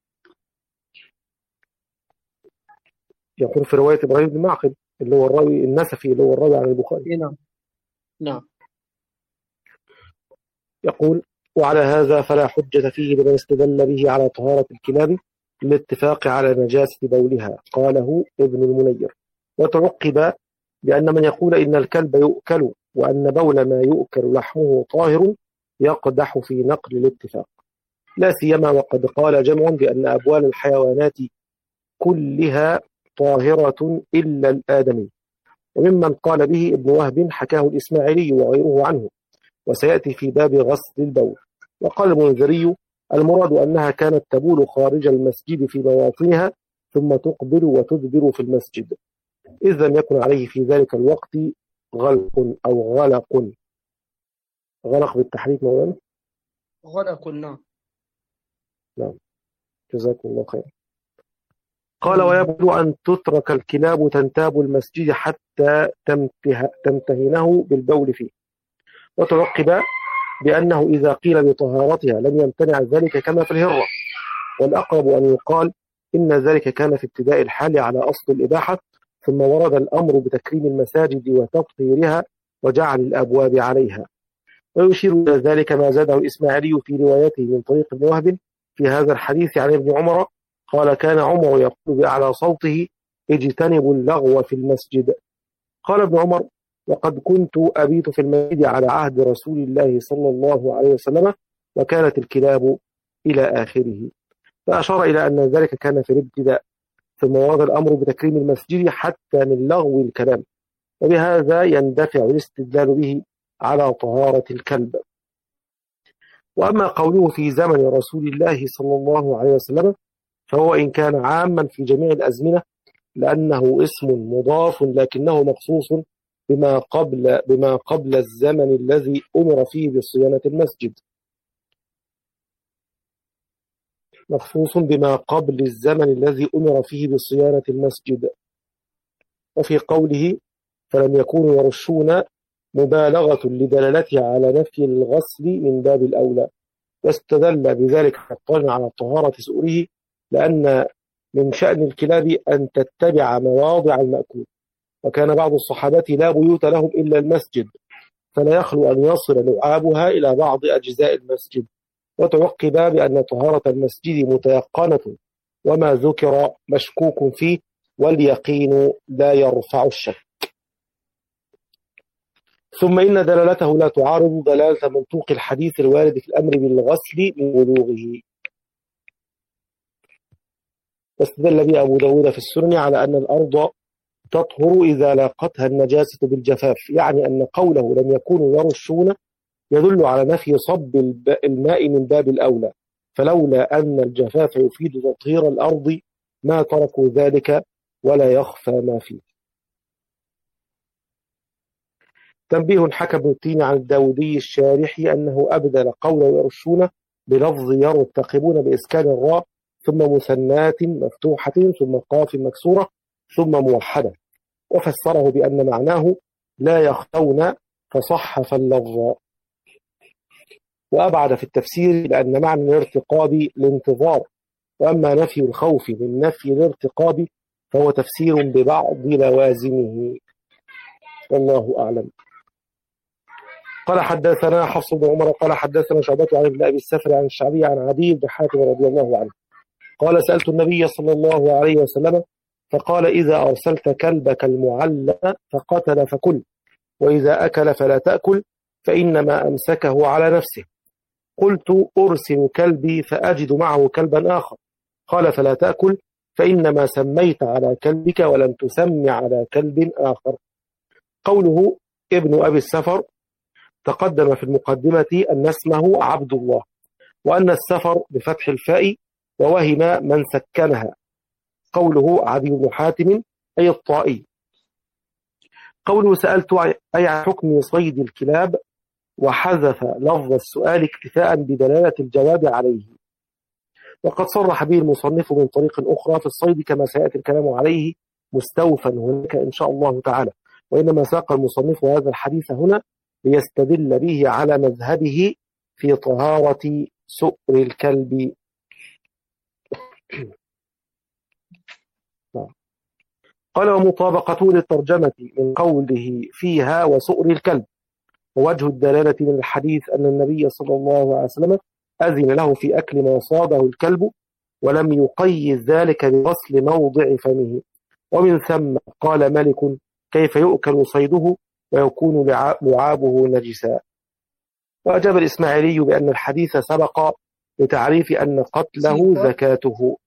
يقول في رواية إبراهيم بن معقل اللي هو الراوي النسفي اللي هو الراوي عن البخاري. نعم. يقول: وعلى هذا فلا حجة فيه لمن استدل به على طهارة الكلاب للاتفاق على نجاسة بولها. قاله ابن المنير. وتعقب بأن من يقول إن الكلب يؤكل وأن بول ما يؤكل لحمه طاهر يقدح في نقل الاتفاق، لا سيما وقد قال جمع بأن أبوال الحيوانات كلها طاهرة إلا الآدمي. وممن قال به ابن وهب حكاه الإسماعيلي وغيره عنه، وسيأتي في باب غسل البول. وقال المنذري: المراد أنها كانت تبول خارج المسجد في مواطنها ثم تقبل وتدبر في المسجد، إذ لم يكن عليه في ذلك الوقت غلق أو غلق. غلق بالتحريك مولانا؟ غلق. نعم. جزاكم الله خير. قال: ويبدو أن تترك الكلاب تنتاب المسجد حتى تمتهنه بالبول فيه. وتعقب بأنه إذا قيل بطهارتها لم يمتنع ذلك كما في الهرة. والأقرب أن يقال إن ذلك كان في ابتداء الحال على أصل الإباحة، ثم ورد الأمر بتكريم المساجد وتطهيرها وجعل الأبواب عليها. ويشير إلى ذلك ما زاده الإسماعيلي في روايته من طريق ابن وهب في هذا الحديث عن ابن عمر قال كان عمر يقول بأعلى صوته اجتنبوا اللغو في المسجد. قال ابن عمر وقد كنت أبيت في المسجد على عهد رسول الله صلى الله عليه وسلم وكانت الكلاب إلى آخره، فأشار إلى أن ذلك كان في الابتداء، ثم ورد الأمر بتكريم المسجد حتى من لغو الكلام، وبهذا يندفع الاستدلال به على طهارة الكلب. وأما قوله في زمن رسول الله صلى الله عليه وسلم فهو إن كان عاما في جميع الأزمنة لأنه اسم مضاف لكنه مخصوص بما قبل الزمن الذي أمر فيه بصيانة المسجد، مخصوص بما قبل الزمن الذي أمر فيه بصيانة المسجد. وفي قوله فلم يكونوا يرشون مبالغة لدلالتها على نفي الغسل من باب الأولى، واستدل بذلك حقا على طهارة سؤره لأن من شأن الكلاب أن تتبع مواضع المأكول، وكان بعض الصحابة لا بيوت لهم إلا المسجد فلا يخلو أن يصل لعابها إلى بعض أجزاء المسجد، وتعقب بأن طهارة المسجد متيقنة وما ذكر مشكوك فيه واليقين لا يرفع الشك. ثم إن دلالته لا تعارض دلالة منطوق الحديث الوارد في الأمر بالغسل من بلوغه. واستدل به أبو داود في السنن على أن الأرض تطهر إذا لاقتها النجاسة بالجفاف، يعني أن قوله لم يكونوا يرشون يدل على نفي صب الماء من باب الأولى، فلولا أن الجفاف يفيد تطهير الأرض ما تركوا ذلك ولا يخفى ما فيه. تنبيه حكى ابن التين عن الداودي الشارحي أنه أبدل قوله يرشون بلفظ يرتقبون بإسكان الراء ثم مثنات مفتوحة ثم قاف مكسورة ثم موحدة، وفسره بأن معناه لا يخفون فصحف اللفظ. وأبعد في التفسير لأن معنى الارتقاب الانتظار، وأما نفي الخوف من نفي الارتقاب فهو تفسير ببعض لوازمه، والله أعلم. قال حدثنا حفص بن عمر قال حدثنا شعبة عن ابن أبي السفر عن الشعبي عن عدي بن حاتم رضي الله عنه قال سألت النبي صلى الله عليه وسلم فقال إذا أرسلت كلبك المعلم فقتل فكل، وإذا أكل فلا تأكل فإنما أمسكه على نفسه. قلت أرسل كلبي فأجد معه كلبا آخر، قال فلا تأكل فإنما سميت على كلبك ولم تسم على كلب آخر. قوله ابن أبي السفر تقدم في المقدمة أن اسمه عبد الله، وأن السفر بفتح الفاء ووهم من سكنها. قوله عدي بن حاتم أي الطائي. قوله سألت أي عن حكم صيد الكلاب، وحذف لفظ السؤال اكتفاء بدلالة الجواب عليه، وقد صرح به المصنف من طريق أخرى في الصيد كما سيأتي الكلام عليه مستوفا هناك إن شاء الله تعالى، وإنما ساق المصنف هذا الحديث هنا ليستدل به على مذهبه في طهارة سؤر الكلب. قال ومطابقته للترجمة من قوله فيها وسؤر الكلب، ووجه الدلالة من الحديث أن النبي صلى الله عليه وسلم أذن له في أكل ما صاده الكلب ولم يقيد ذلك بغسل موضع فمه، ومن ثم قال ملك كيف يؤكل صيده ويكون لعابه نجسا. وأجاب الإسماعيلي بأن الحديث سبق لتعريف أن قتله زكاته.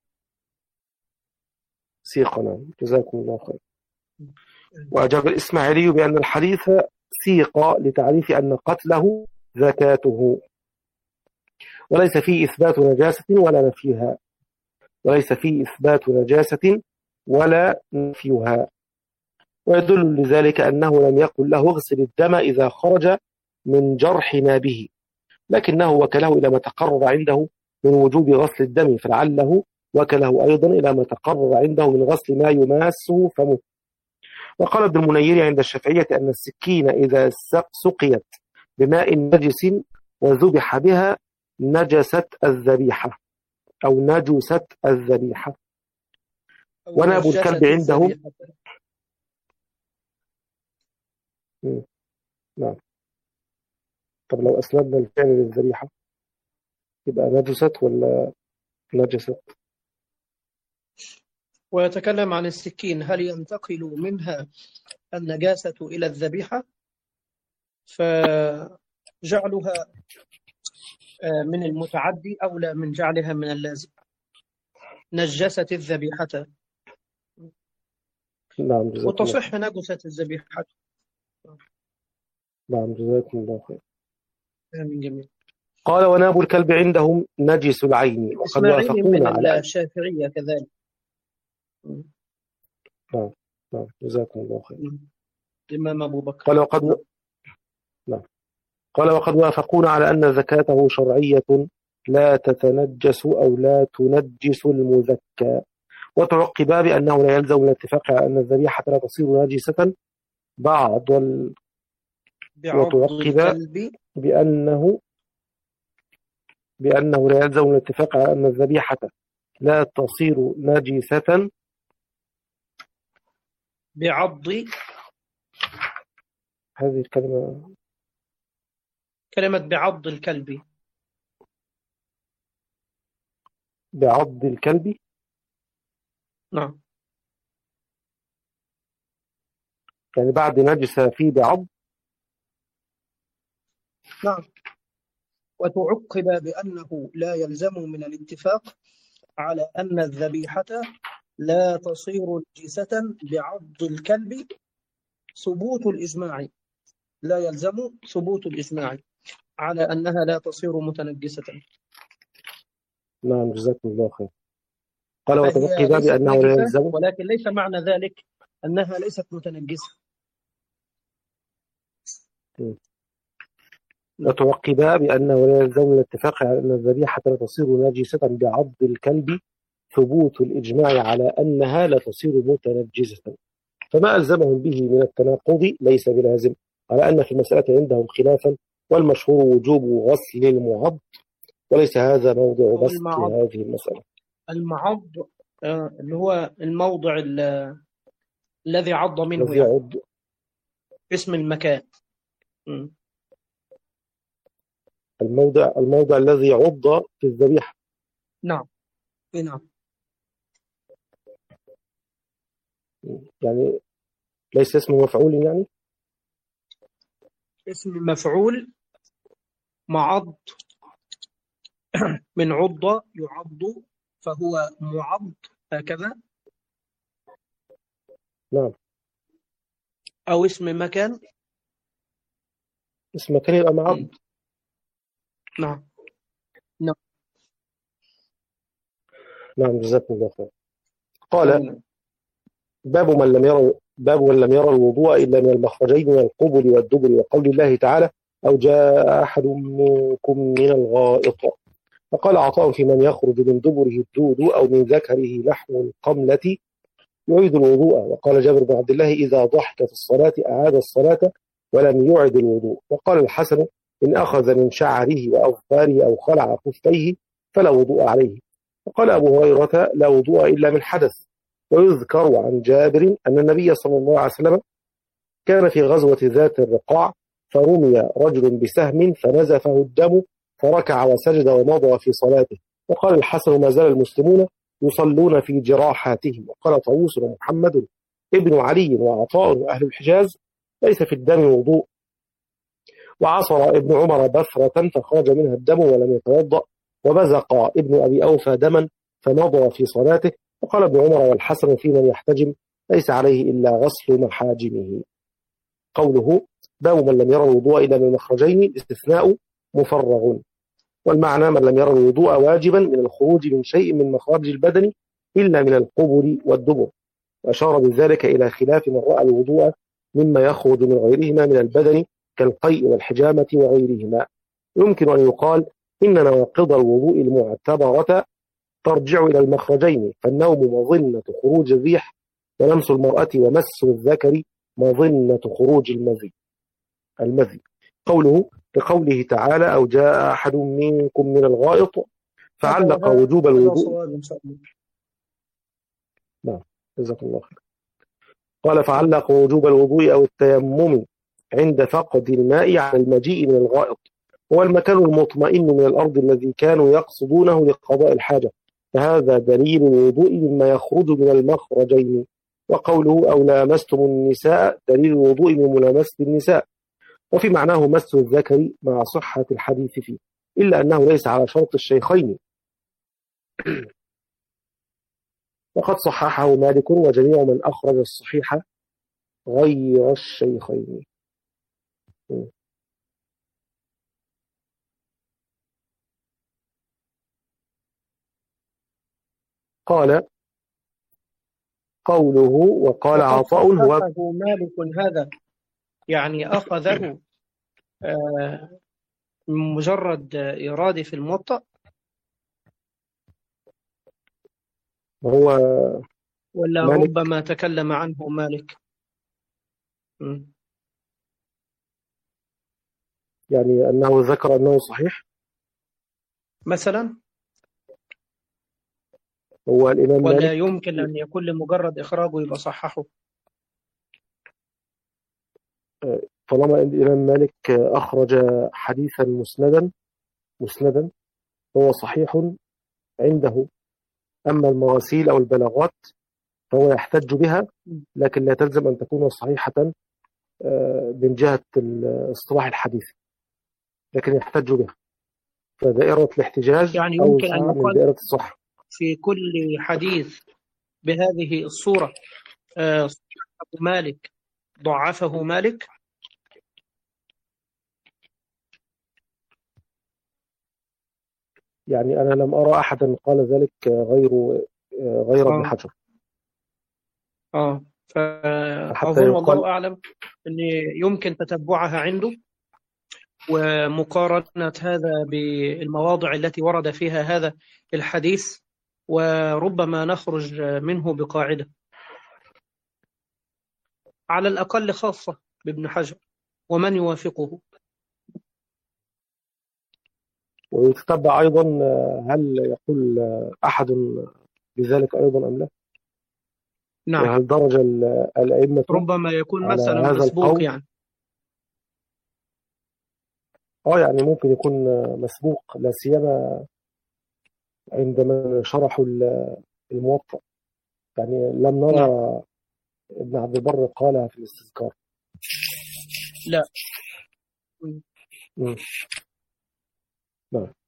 سيقنا جزاكم الله خير. وأجاب الإسماعيلي بأن الحديث سيق لتعريف أن قتله زكاته، وليس فيه إثبات نجاسة ولا نفيها، وليس فيه إثبات نجاسة ولا نفيها. ويدل لذلك أنه لم يقل له اغسل الدم إذا خرج من جرح ما به، لكنه وكله إلى ما تقرر عنده من وجوب غسل الدم، فلعله وكله أيضا إلى ما تقرر عنده من غسل ما يماسه فمه. وقال ابن المنير عند الشافعية أن السكين إذا سقيت بماء نجس وذبح بها نجست الذبيحة أو نجست الذبيحة. وناب الكلب عندهم نعم. طب لو أسندنا الفعل للذبيحة يبقى نجست ولا نجست؟ ويتكلم عن السكين، هل ينتقل منها النجاسة إلى الذبيحة؟ فجعلها من المتعدي أولى من جعلها من اللازم. نجست الذبيحة نعم جزاكم الله. وتصح نجست الذبيحة. نعم جزاكم الله خير. من جميل. قال وناب الكلب عندهم نجس العين وقد إسماعيل وافقون من على الشافعية كذلك. نعم نعم جزاكم الله خير. الإمام أبو بكر قال وقد وافقون على أن زكاته شرعية لا تتنجس أو لا تنجس المزكى، وتعقب بأنه لا يلزم الاتفاق على أن الذبيحة لا تصير نجسة وتعقب بأنه لا يلزم الاتفاق على أن الذبيحة لا تصير نجسة بعض. هذه الكلمة كلمة بعض الكلب. بعض الكلب. نعم. يعني بعد نجس في بعض. نعم. وتعقب بأنه لا يلزم من الاتفاق على أن الذبيحة لا تصير نجسة بعض الكلب ثبوت الإجماع. لا يلزم ثبوت الإجماع على أنها لا تصير متنجسة. نعم جزاكم الله خير. قال وتعقب بأنه لا يلزم، ولكن ليس معنى ذلك أنها ليست متنجسة. وتعقب بأنه لا يلزم الاتفاق على أن الذبيحة لا تصير نجسة بعض الكلب ثبوت الإجماع على أنها لا تصير متنجسة، فما ألزمهم به من التناقض ليس بلازم، على أن في المسألة عندهم خلافا، والمشهور وجوب غسل المعض، وليس هذا موضع بسط هذه المسألة. المعض اللي هو الموضع الذي عض منه، يعني اسم المكان. الموضع الذي عض في الذبيحة. نعم. نعم. يعني ليس اسم مفعول، يعني اسم مفعول معض من عض يعض فهو معض هكذا. نعم. أو اسم مكان. اسم مكان يبقى معض. نعم. نعم. نعم جزاكم الله خير. قال باب من لم يرى الوضوء إلا من المخرجين من القبل والدبر، وقول الله تعالى أو جاء أحد منكم من الغائط. فقال عطاء في من يخرج من دبره الدود أو من ذكره لحم القملة يعيد الوضوء. وقال جابر بن عبد الله إذا ضحك في الصلاة أعاد الصلاة ولم يعد الوضوء. وقال الحسن إن أخذ من شعره وأظفاره أو خلع خفيه فلا وضوء عليه. وقال أبو هريرة لا وضوء إلا من حدث. ويذكر عن جابر أن النبي صلى الله عليه وسلم كان في غزوة ذات الرقاع فرمي رجل بسهم فنزفه الدم فركع وسجد ومضى في صلاته. وقال الحسن ما زال المسلمون يصلون في جراحاتهم. وقال طاووس ومحمد ابن علي وعطاء وأهل الحجاز ليس في الدم وضوء. وعصر ابن عمر بثرة فخرج منها الدم ولم يتوضأ، وبزق ابن أبي أوفى دما فمضى في صلاته. وقال ابن عمر والحسن في من يحتجم ليس عليه إلا غسل محاجمه. قوله باب من لم يرى الوضوء إلا من المخرجين الاستثناء مفرغ، والمعنى من لم يرى الوضوء واجبا من الخروج من شيء من مخارج البدن إلا من القبل والدبر. وأشار بذلك إلى خلاف من رأى الوضوء مما يخرج من غيرهما من البدن كالقيء والحجامة وغيرهما. يمكن أن يقال إن نواقض الوضوء المعتبرة ترجع إلى المخرجين، فالنوم مظنة خروج الريح، ولمس المرأة ومس الذكر مظنة خروج المذي. قوله بقوله تعالى أو جاء أحد منكم من الغائط فعلق وجوب الوضوء. نعم جزاك الله خير. قال فعلق وجوب الوضوء أو التيمم عند فقد الماء على المجيء من الغائط، هو المكان المطمئن من الأرض الذي كانوا يقصدونه لقضاء الحاجة، فهذا دليل الوضوء مما يخرج من المخرجين. وقوله أو لامستم النساء دليل الوضوء من ملامسة النساء، وفي معناه مس الذكر مع صحة الحديث فيه، إلا أنه ليس على شرط الشيخين. وقد صححه مالك وجميع من أخرج الصحيح غير الشيخين. قال قوله وقال عطاء هو صححه مالك هذا يعني أخذه مجرد إرادة في الموطأ، هو ولا مالك ربما تكلم عنه مالك؟ يعني أنه ذكر أنه صحيح مثلا، هو الإمام ولا مالك. يمكن أن يكون لمجرد إخراجه يبقى صححه؟ طالما الإمام مالك أخرج حديثا مسندا هو صحيح عنده. أما المراسيل أو البلاغات فهو يحتج بها، لكن لا تلزم أن تكون صحيحة من جهة الاصطلاح الحديث، لكن يحتج بها، فدائرة الاحتجاج يعني يمكن أن أوسع من يقال دائرة الصحة. في كل حديث بهذه الصورة صححه مالك ضعفه مالك. يعني أنا لم أرى أحدا قال ذلك غير ابن حجر. فأظن والله أعلم أن يمكن تتبعها عنده ومقارنة هذا بالمواضع التي ورد فيها هذا الحديث، وربما نخرج منه بقاعدة على الأقل خاصة بابن حجر ومن يوافقه. ويتتبع أيضا هل يقول أحد بذلك أيضا أم لا؟ نعم. وهل درج الأئمة ربما يكون مثلا مسبوق يعني. يعني ممكن يكون مسبوق، لا سيما عندما شرحوا الموطأ، يعني لم نرى نعم. ابن عبد البر قالها في الاستذكار. لا. نعم.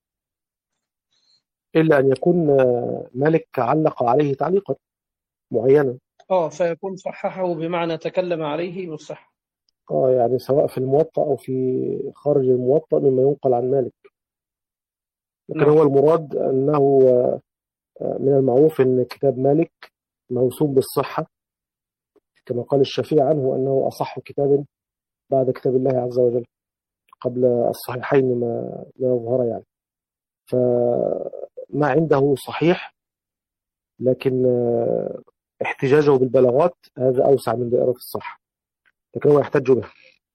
إلا أن يكون مالك علق عليه تعليقا معينا. فيكون صححه بمعنى تكلم عليه بالصحة. يعني سواء في الموطأ أو في خارج الموطأ مما ينقل عن مالك. لكن هو المراد أنه من المعروف أن كتاب مالك موسوم بالصحة، كما قال الشافعي عنه أنه أصح كتاب بعد كتاب الله عز وجل قبل الصحيحين ما يظهر يعني. فما عنده صحيح، لكن احتجاجه بالبلاغات هذا أوسع من دائرة الصحة، لكن هو يحتج به.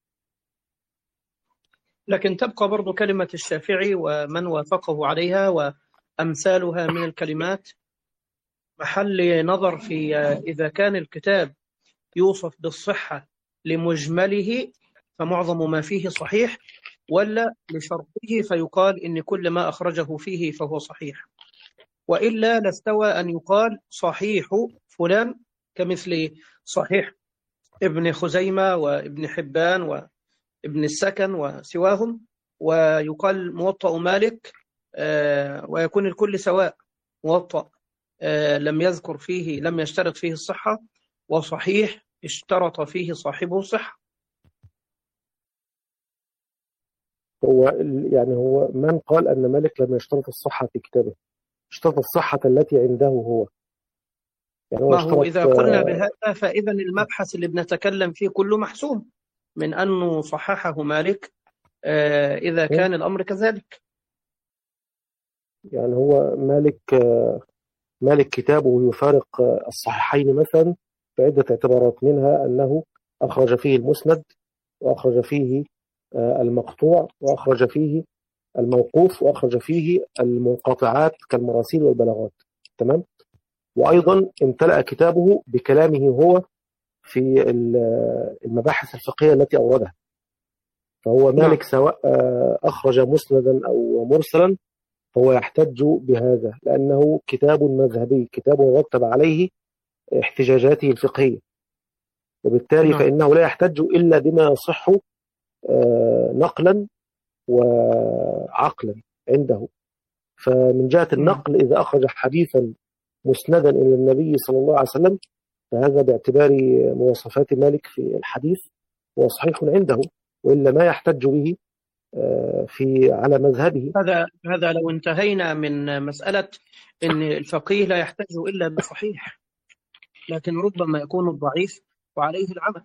لكن تبقى برضو كلمة الشافعي ومن وافقه عليها وأمثالها من الكلمات محل نظر في إذا كان الكتاب يوصف بالصحة لمجمله فمعظم ما فيه صحيح، ولا لشرطه فيقال إن كل ما أخرجه فيه فهو صحيح. وإلا لاستوى أن يقال صحيح فلان كمثل صحيح ابن خزيمة وابن حبان وابن السكن وسواهم، ويقال موطأ مالك ويكون الكل سواء، موطأ لم يشترط فيه الصحة، وصحيح اشترط فيه صاحبه الصحة. هو من قال أن مالك لم يشترط الصحة في كتابه، اشترط الصحة التي عنده هو. يعني ما هو إذا قلنا بهذا فإذا المبحث اللي بنتكلم فيه كله محسوم من أنه صححه مالك إذا كان الأمر كذلك. يعني هو مالك كتابه يفارق الصحيحين مثلا في عدة اعتبارات، منها أنه أخرج فيه المسند، وأخرج فيه المقطوع، وأخرج فيه الموقوف، وأخرج فيه المنقطعات كالمراسيل والبلاغات. تمام. وأيضا امتلأ كتابه بكلامه هو في المباحث الفقهية التي أوردها. فهو نعم. مالك سواء أخرج مسندا أو مرسلا هو يحتج بهذا، لأنه كتاب مذهبي، كتاب رتب عليه احتجاجاته الفقهية، وبالتالي نعم. فإنه لا يحتج إلا بما يصح نقلا وعقلا عنده. فمن جهة نعم. النقل إذا أخرج حديثا مسندا إلى النبي صلى الله عليه وسلم فهذا باعتبار مواصفات مالك في الحديث هو صحيح عنده، وإلا ما يحتج به على مذهبه. هذا لو انتهينا من مسألة أن الفقيه لا يحتج إلا بصحيح، لكن ربما يكون الضعيف وعليه العمل.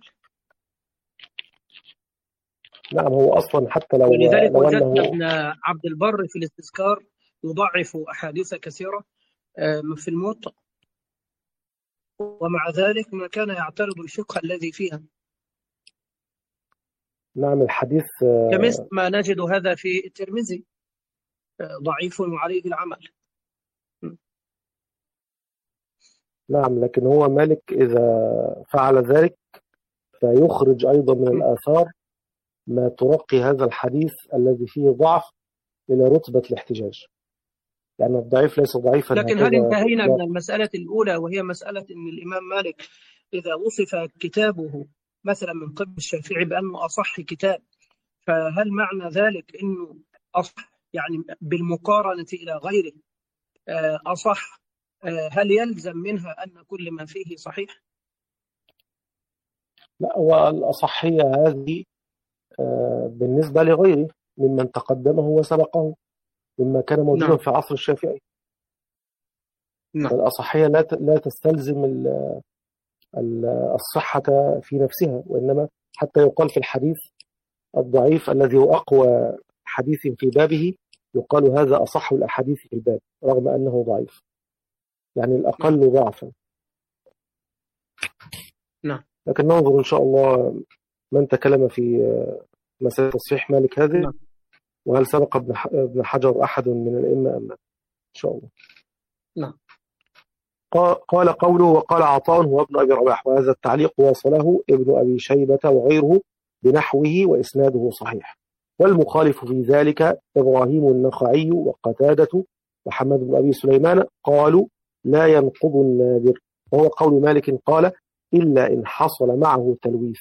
نعم، هو أصلا حتى ولذلك لو وجدنا أنه ابن عبد البر في الاستذكار يضعف أحاديث كثيرة في الموطأ، ومع ذلك ما كان يعترض الفقه الذي فيها. نعم الحديث كمثل ما نجد هذا في الترمذي، ضعيف وعليه العمل. نعم، لكن هو مالك إذا فعل ذلك فيخرج أيضا من الآثار ما ترقي هذا الحديث الذي فيه ضعف إلى رتبة الاحتجاج، يعني الضعيف ليس ضعيفا. لكن هل انتهينا من المسألة الأولى وهي مسألة أن الإمام مالك إذا وصف كتابه مثلا من قبل الشافعي بأنه أصح كتاب، فهل معنى ذلك أنه أصح يعني بالمقارنة إلى غيره أصح؟ هل يلزم منها أن كل ما فيه صحيح؟ لا، والأصحية هذه بالنسبة لغيره ممن تقدمه وسبقه مما كان موجودا نعم. في عصر الشافعي. نعم. فالأصحية لا تستلزم الصحة في نفسها، وإنما حتى يقال في الحديث الضعيف الذي هو أقوى حديث في بابه يقال هذا أصح الأحاديث في الباب رغم أنه ضعيف، يعني الأقل ضعفا. نعم. لكن ننظر إن شاء الله من تكلم في مسألة تصحيح مالك هذه. نعم. وهل سبق ابن حجر أحد من الأئمة أم لا؟ إن شاء الله. نعم. قال قوله وقال عطاء هو ابن أبي رباح، وهذا التعليق وصله ابن أبي شيبة وغيره بنحوه وإسناده صحيح. والمخالف في ذلك إبراهيم النخعي وقتادة وحمد بن أبي سليمان قالوا لا ينقض النادر، وهو قول مالك قال إلا إن حصل معه تلويث.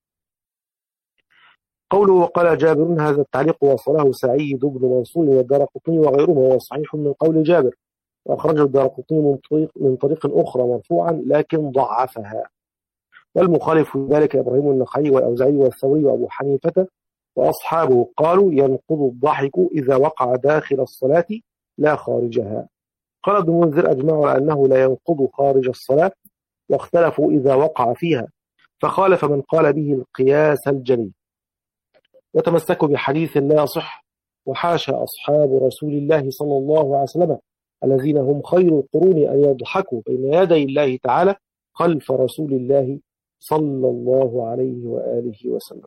قوله وقال جابر هذا التعليق وصله سعيد بن منصور والدارقطني وغيرهما وهو صحيح من قول جابر، وأخرجه الدارقطني من طريق أخرى مرفوعا لكن ضعفها. والمخالف في ذلك إبراهيم النخعي والأوزاعي والثوري وأبو حنيفة وأصحابه قالوا ينقض الضحك إذا وقع داخل الصلاة لا خارجها. قال ابن منذر أجمعوا على أنه لا ينقض خارج الصلاة، واختلفوا إذا وقع فيها، فخالف من قال به القياس الجلي، وتمسكوا بحديث لا يصح وحاشا أصحاب رسول الله صلى الله عليه وسلم الذين هم خير القرون أن يضحكوا بين يدي الله تعالى خلف رسول الله صلى الله عليه وآله وسلم.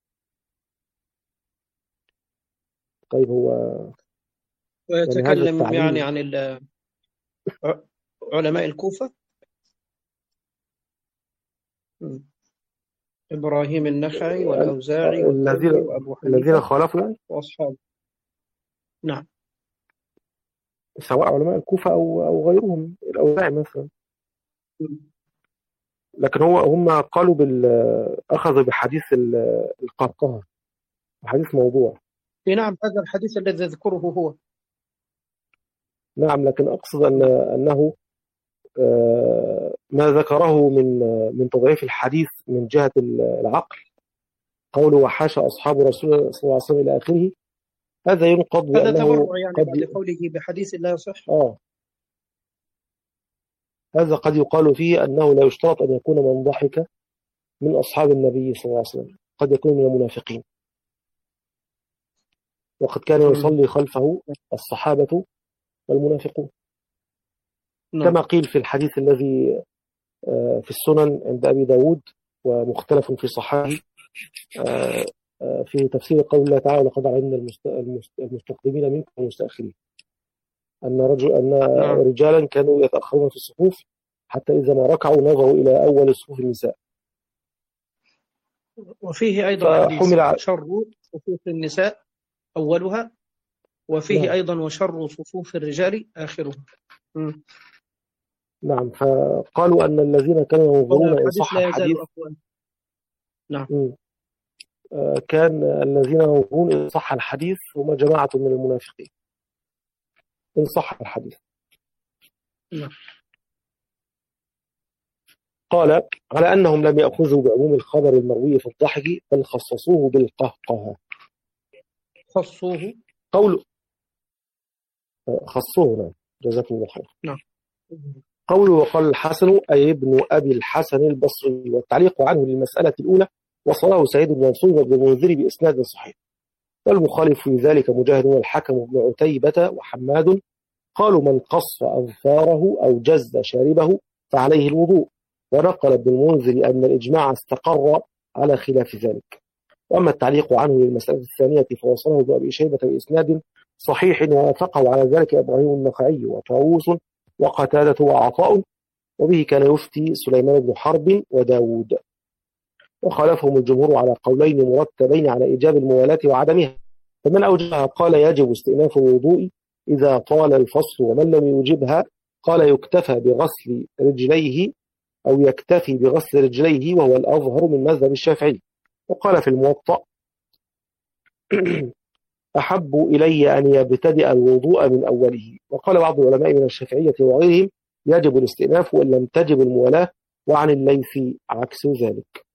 طيب هو ويتكلم يعني عن علماء الكوفة، إبراهيم النخعي والأوزاعي والثوري وأبو حنيفة الذين خالفوا يعني وأصحابه. نعم، سواء علماء الكوفة أو غيرهم، الأوزاعي مثلا. لكن هم قالوا أخذوا بحديث القهقه، حديث موضوع. نعم، هذا الحديث الذي يذكره هو. نعم، لكن أقصد أنه ما ذكره من تضعيف الحديث من جهة العقل، قوله وحاشا أصحاب رسول الله صلى الله عليه وسلم إلى آخره، هذا ينقض هذا بأنه تبرع يعني لقوله بحديث لا يصح. هذا قد يقال فيه أنه لا يشترط أن يكون من ضحك من أصحاب النبي صلى الله عليه وسلم، قد يكون من المنافقين، وقد كان يصلي خلفه الصحابة والمنافقون. كما قيل في الحديث الذي في السنن عند أبي داود ومختلف في صححه في تفسير قول الله تعالى لقد علمنا المستقدمين منكم والمستأخرين، أن رجالا كانوا يتأخرون في الصفوف حتى إذا ما ركعوا نظروا إلى أول صفوف النساء، وفيه أيضا حديث فحمل شر صفوف النساء أولها، وفيه نعم أيضا وشر صفوف الرجال آخرها. نعم، فقالوا أن الذين كانوا ينظرون إن والحديث صح لا يزال الحديث. أقوى. نعم. كان الذين ينظرون إن صح الحديث هم جماعة من المنافقين إن صح الحديث. نعم. قال على أنهم لم يأخذوا بعموم الخبر المروي في الضحك بل خصصوه بالقهقه. خصوه. قول خصوه. نعم، جزاكم الله خير. نعم. قوله وقال الحسن أي ابن أبي الحسن البصري، والتعليق عنه للمسألة الأولى وصله سعيد بن منصور وابن المنذر بإسناد صحيح. والمخالف في ذلك مجاهد والحكم بن عتيبة وحماد قالوا من قص أظفاره أو جز شاربه فعليه الوضوء. ونقل ابن المنذر أن الإجماع استقر على خلاف ذلك. وأما التعليق عنه للمسألة الثانية فوصله ابن أبي شيبة بإسناد صحيح ووافقه على ذلك إبراهيم النخعي وطاووس وقتادة وعطاء، وبه كان يفتي سليمان بن حرب وداود. وخالفهم الجمهور على قولين مرتبين على إيجاب الموالاة وعدمها. فمن أوجبها قال يجب استئناف الوضوء إذا طال الفصل، ومن لم يوجبها قال يكتفى بغسل رجليه أو يكتفي بغسل رجليه، وهو الأظهر من مذهب الشافعي. وقال في الموطأ أحب إلي أن يبتدئ الوضوء من أوله. وقال بعض العلماء من الشافعية وغيرهم يجب الاستئناف وإن لم تجب الموالاة، وعن الليث عكس ذلك.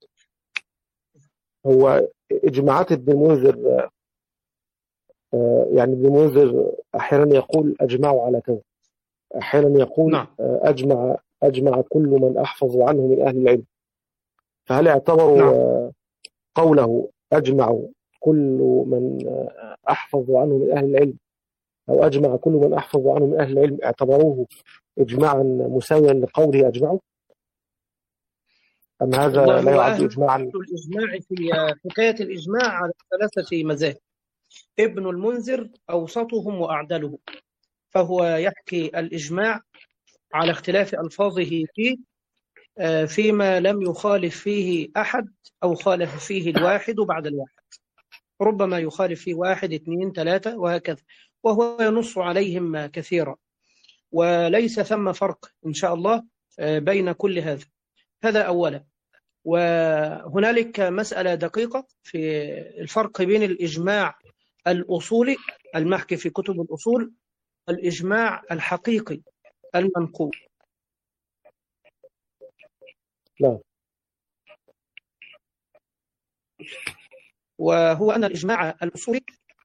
هو إجماعات ابن المنذر، يعني ابن المنذر أحيانا يقول أجمعوا على كذا، أحيانا يقول نعم. أجمع كل من أحفظ عنه من أهل العلم. فهل اعتبروا نعم. قوله أجمع كل من أحفظ عنه من أهل العلم أو أجمع كل من أحفظ عنه من أهل العلم اعتبروه إجماعا مساويا لقوله أجمعوا، أم هذا لا يعد إجماعا؟ الإجماع في حكاية الإجماع على ثلاثة مذاهب. ابن المنذر أوسطهم وأعدلهم، فهو يحكي الإجماع على اختلاف ألفاظه فيه، فيما لم يخالف فيه أحد أو خالف فيه الواحد بعد الواحد، ربما يخالف فيه 1 2 3 وهكذا، وهو ينص عليهم كثيرا، وليس ثم فرق إن شاء الله بين كل هذا أولا. وهنالك مسألة دقيقة في الفرق بين الإجماع الأصولي المحكي في كتب الأصول والإجماع الحقيقي المنقول. لا. وهو أن الإجماع الأصولي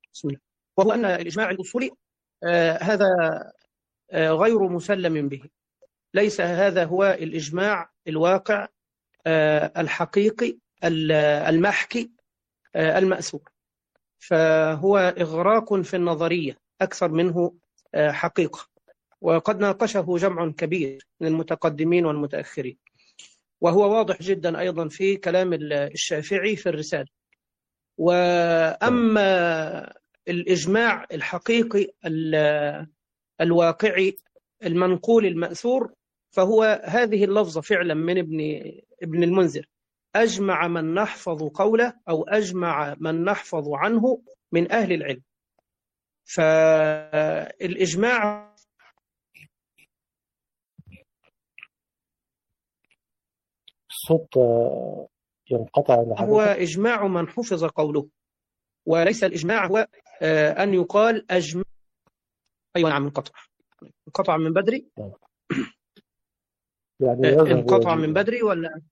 هذا غير مسلم به، ليس هذا هو الإجماع الواقع الحقيقي المحكي المأثور، فهو إغراق في النظرية أكثر منه حقيقة. وقد ناقشه جمع كبير من المتقدمين والمتأخرين، وهو واضح جدا أيضا في كلام الشافعي في الرسالة. وأما الإجماع الحقيقي الواقعي المنقول المأثور فهو هذه اللفظة فعلا من ابن المنذر: أجمع من نحفظ قوله أو أجمع من نحفظ عنه من أهل العلم. فالإجماع الصوت ينقطع. هو إجماع من حفظ قوله، وليس الإجماع هو أن يقال أجمع. أيوة نعم، انقطع من بدري. يعني انقطع من بدري ولا؟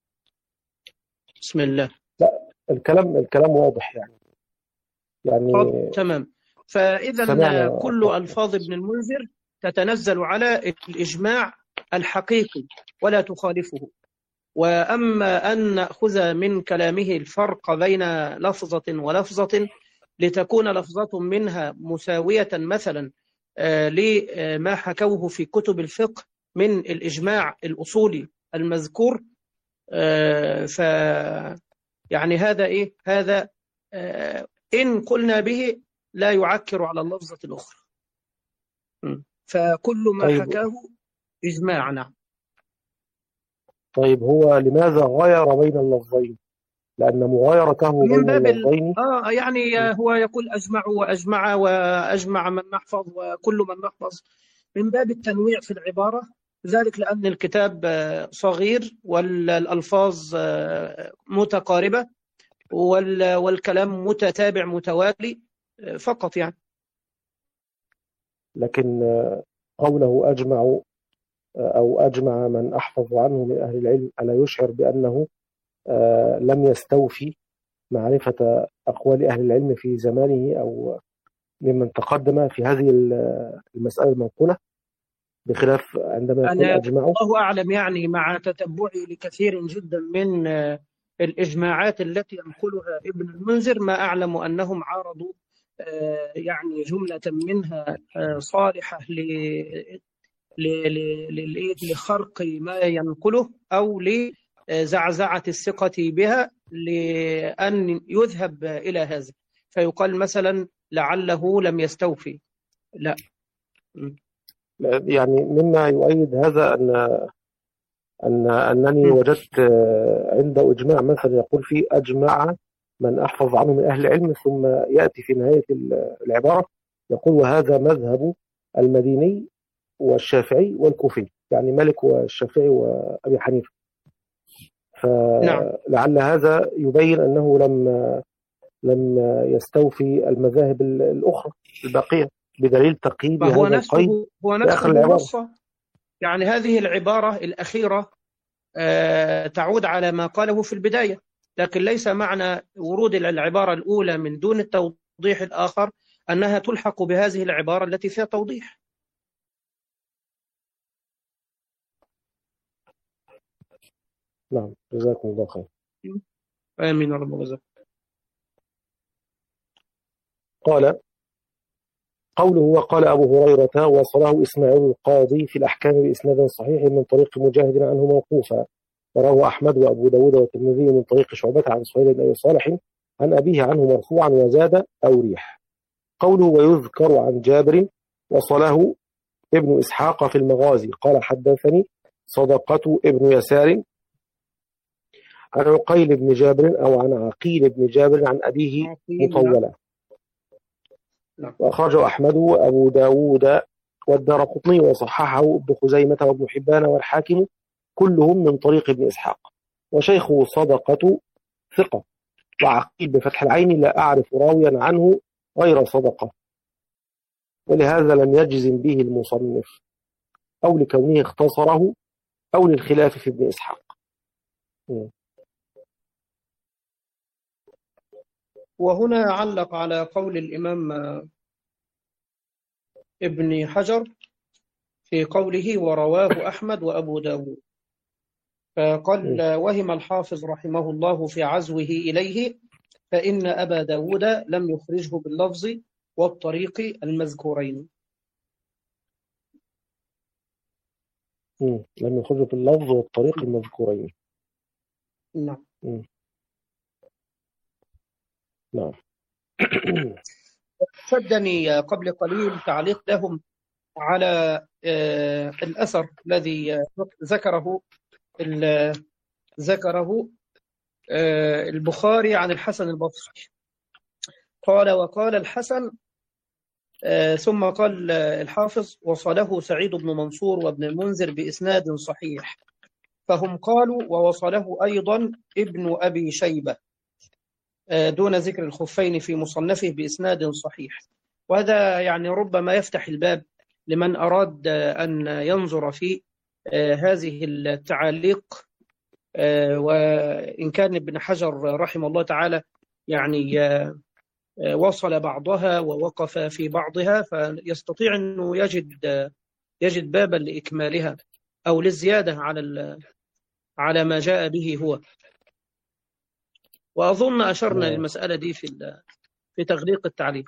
بسم الله. لا، الكلام واضح يعني تمام. فإذا كل ألفاظ ابن المنذر تتنزل على الإجماع الحقيقي ولا تخالفه. وأما أن نأخذ من كلامه الفرق بين لفظة ولفظة لتكون لفظة منها مساوية مثلا لما حكوه في كتب الفقه من الإجماع الأصولي المذكور، يعني هذا إيه؟ هذا إن قلنا به لا يعكر على اللفظة الأخرى. فكل ما حكاه إجماعنا. طيب هو لماذا غير بين اللفظين؟ لأن مغايرته من بين باب اللفظين. يعني هو يقول أجمع وأجمع وأجمع من نحفظ وكل من نحفظ، من باب التنويع في العبارة، ذلك لأن الكتاب صغير والألفاظ متقاربة والكلام متتابع متوالي فقط يعني. لكن قوله أجمع أو أجمع من أحفظ عنه من أهل العلم ألا يشعر بأنه لم يستوفي معرفة أقوال أهل العلم في زمانه أو ممن تقدم في هذه المسألة المنقولة، بخلاف عندما يقول أنا أجمعوا؟ الله أعلم يعني، مع تتبعي لكثير جدا من الإجماعات التي ينقلها ابن المنذر، ما أعلم أنهم عارضوا يعني جملة منها صالحة لخرق ما ينقله أو لزعزعة الثقة بها، لأن يذهب إلى هذا فيقال مثلا لعله لم يستوفي. لا، يعني مما يؤيد هذا أنني وجدت عنده إجماع مثلا يقول فيه أجمع من أحفظ عنه من أهل العلم، ثم يأتي في نهاية العبارة يقول وهذا مذهب المديني والشافعي والكوفي، يعني مالك والشافعي وأبي حنيفة. نعم. فلعل هذا يبين أنه لم يستوفي المذاهب الأخرى الباقية، بدليل تقييد فهو هذا القيد هو في آخر نفسه العبارة. نص، يعني هذه العبارة الأخيرة تعود على ما قاله في البداية، لكن ليس معنى ورود العبارة الأولى من دون التوضيح الآخر أنها تلحق بهذه العبارة التي فيها توضيح. نعم، جزاكم الله خير. آمين رب العالمين. قوله وقال أبو هريرة وصله إسماعيل القاضي في الأحكام بإسناد صحيح من طريق مجاهد عنه موقوفا، ورواه أحمد وأبو داود والترمذي من طريق شعبة عن سهيل بن أبي صالح عن أبيه عنه مرفوعا وزاد أو ريح. قوله ويذكر عن جابر وصله ابن إسحاق في المغازي قال حدثني صدقة ابن يسار عن عقيل بن جابر أو عن عقيل بن جابر عن أبيه مطولا. وأخرجه أحمد وأبو داود والدارقطني وصححه ابن خزيمة وابن حبان والحاكم كلهم من طريق ابن إسحاق. وشيخه صدقة ثقة، وعقيل بفتح العين لا أعرف راويا عنه غير صدقة، ولهذا لم يجزم به المصنف أو لكونه اختصره أو للخلاف في ابن إسحاق. وهنا علق على قول الإمام ابن حجر في قوله ورواه أحمد وأبو داود، فقال وهم الحافظ رحمه الله في عزوه إليه فإن أبا داود لم يخرجه باللفظ والطريق المذكورين. لم يخرجه باللفظ والطريق المذكورين. نعم. نعم. شدني قبل قليل تعليق لهم على الأثر الذي ذكره البخاري عن الحسن البصري. قال وقال الحسن ثم قال الحافظ وصله سعيد بن منصور وابن المنذر بإسناد صحيح، فهم قالوا ووصله أيضا ابن أبي شيبة دون ذكر الخفين في مصنفه بإسناد صحيح. وهذا يعني ربما يفتح الباب لمن أراد أن ينظر في هذه التعاليق، وإن كان ابن حجر رحمه الله تعالى يعني وصل بعضها ووقف في بعضها، فيستطيع أنه يجد بابا لإكمالها أو للزيادة على ما جاء به هو. وأظن أشرنا للمسألة دي في تغليق التعليق.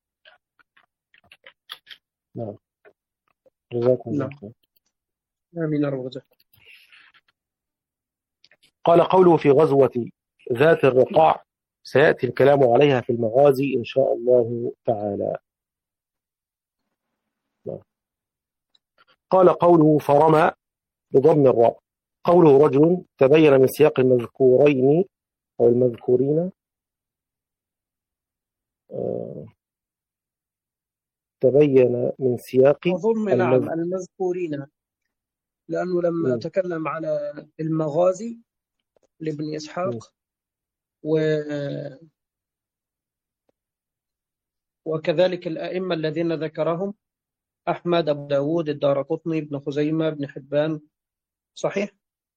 نعم، جزاكم الله خير. آمين يا رب. قال قوله في غزوة ذات الرقاع سيأتي الكلام عليها في المغازي إن شاء الله تعالى. قال قوله فرمى بضم الراء. قوله رجل تبين من سياق المذكورين أو المذكورين آه، تبين من سياق أظن نعم المذكورين، لأنه لما تكلم على المغازي لابن إسحاق وكذلك الأئمة الذين ذكرهم أحمد، أبو داود، الدارقطني، ابن خزيمة، ابن حبان، صحيح؟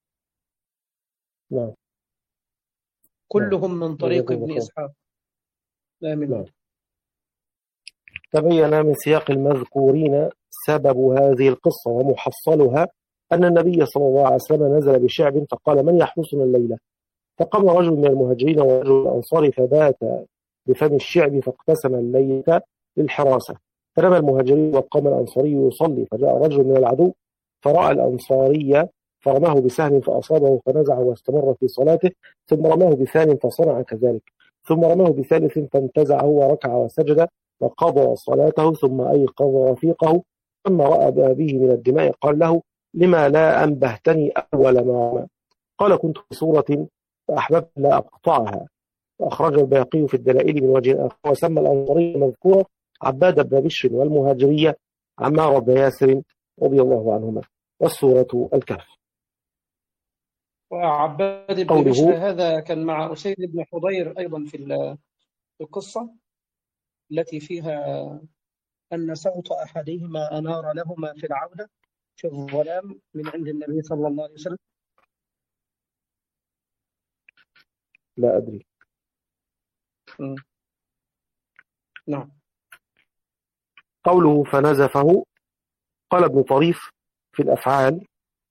نعم. كلهم من طريق ابن إسحاق. لا من نعم. تبين من سياق المذكورين سبب هذه القصة ومحصلها أن النبي صلى الله عليه وسلم نزل بشعب فقال: من يحرسنا الليلة؟ فقام رجل من المهاجرين ورجل من الأنصار فبات بفم الشعب فاقتسم الليلة للحراسة، فنام المهاجرين وقام الأنصاري يصلي، فجاء رجل من العدو فرأى الأنصاري فرماه بسهم فأصابه فنزعه واستمر في صلاته، ثم رماه بثانٍ فصنع كذلك، ثم رماه بثالث فانتزعه وركع وسجد وقضى صلاته، ثم أيقظ رفيقه لما رأى به من الدماء قال له: لما لا أنبهتني أول ما رمى؟ قال: كنت في صورة فأحببت لا أقطعها. وأخرج البيهقي في الدلائل من وجه آخر وسمى الأنصاري المذكورة عباد بن بشر والمهاجرية عمار بن ياسر رضي الله عنهما. والسورة الكهف. وعباد بن بشر هذا كان مع أسيد بن حضير أيضا في القصة التي فيها أن صوت أحدهما أنار لهما في العودة في الظلام من عند النبي صلى الله عليه وسلم. لا أدري. نعم. قوله فنزفه، قال ابن طريف في الأفعال: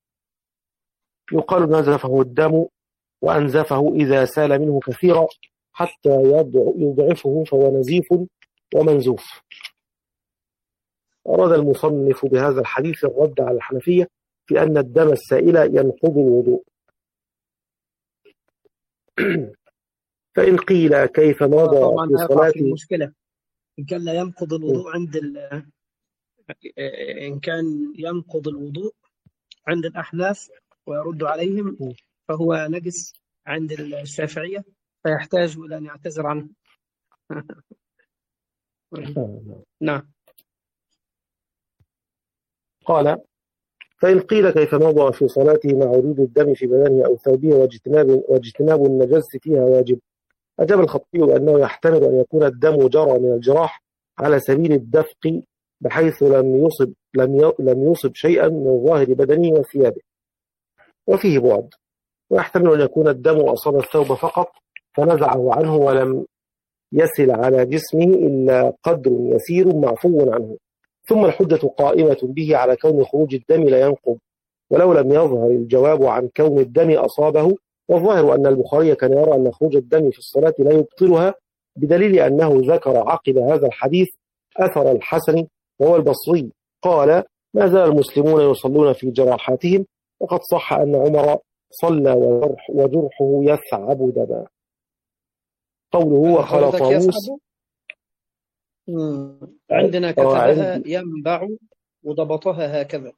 يقال نزفه الدم وأنزفه إذا سال منه كثيرا حتى يضعفه فهو نزيف ومنزوف. أراد المصنف بهذا الحديث الرد على الحنفية في أن الدم السائل ينقض الوضوء. فإن قيل كيف مضى في صلاته، المشكلة إن كان لا ينقض الوضوء إن كان ينقض الوضوء عند الأحناف ويرد عليهم فهو نجس عند الشافعية فيحتاج إلى أن يعتذر عنه. نعم. قال: فإن قيل كيف مضى في صلاته مع وجود الدم في بدنه أو ثوبه واجتناب النجس فيها واجب؟ أجاب الخطيب بأنه يحتمل أن يكون الدم جرى من الجراح على سبيل الدفق بحيث لم يصب شيئا من ظاهر بدنه وثيابه، وفيه بعد. ويحتمل أن يكون الدم أصاب الثوب فقط فنزعه عنه ولم يسل على جسمه إلا قدر يسير معفو عنه، ثم الحجة قائمة به على كون خروج الدم لا ينقض، ولو لم يظهر الجواب عن كون الدم أصابه. والظاهر أن البخاري كان يرى أن خروج الدم في الصلاة لا يبطلها، بدليل أنه ذكر عقب هذا الحديث أثر الحسن وهو البصري قال: ما زال المسلمون يصلون في جراحاتهم، وقد صح أن عمر صلى وجرحه يثعب دما. قوله وقال طاووس، عندنا كتبها ينبع وضبطها هكذا.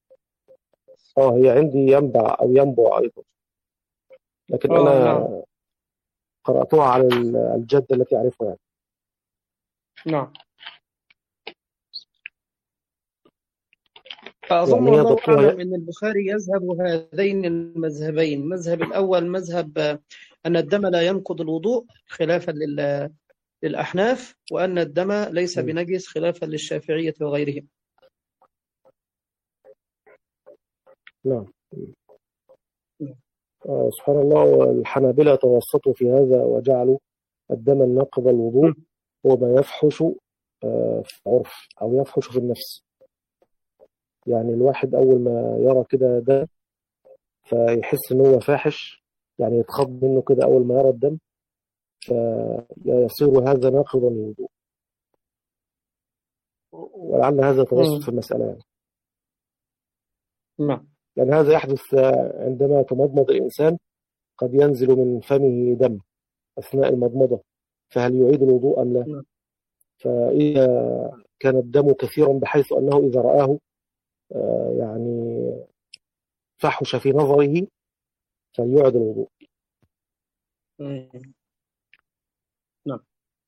هي عندي ينبع أو ينبع أيضا، لكن أنا نعم. قرأتها على الجدة التي أعرفها يعني. نعم. فأظن يعني الله أعلم أن البخاري يذهب هذين المذهبين. المذهب الأول مذهب أن الدم لا ينقض الوضوء خلافا للأحناف، وأن الدم ليس بنجس خلافا للشافعية وغيرهم. نعم. سبحان الله. والحنابلة توسطوا في هذا وجعلوا الدم الناقض الوضوء هو ما يفحش في العرف أو يفحش في النفس. يعني الواحد أول ما يرى كده دم فيحس إن هو فاحش، يعني يتخض منه كده أول ما يرى الدم، فيصير هذا ناقضا للوضوء. ولعل هذا توسط في المسألة يعني. نعم. يعني هذا يحدث عندما يتمضمض الإنسان، قد ينزل من فمه دم أثناء المضمضة، فهل يعيد الوضوء أم لا؟ فإذا كان الدم كثيرا بحيث أنه إذا رآه يعني فحش في نظره فليعد الوضوء. نعم.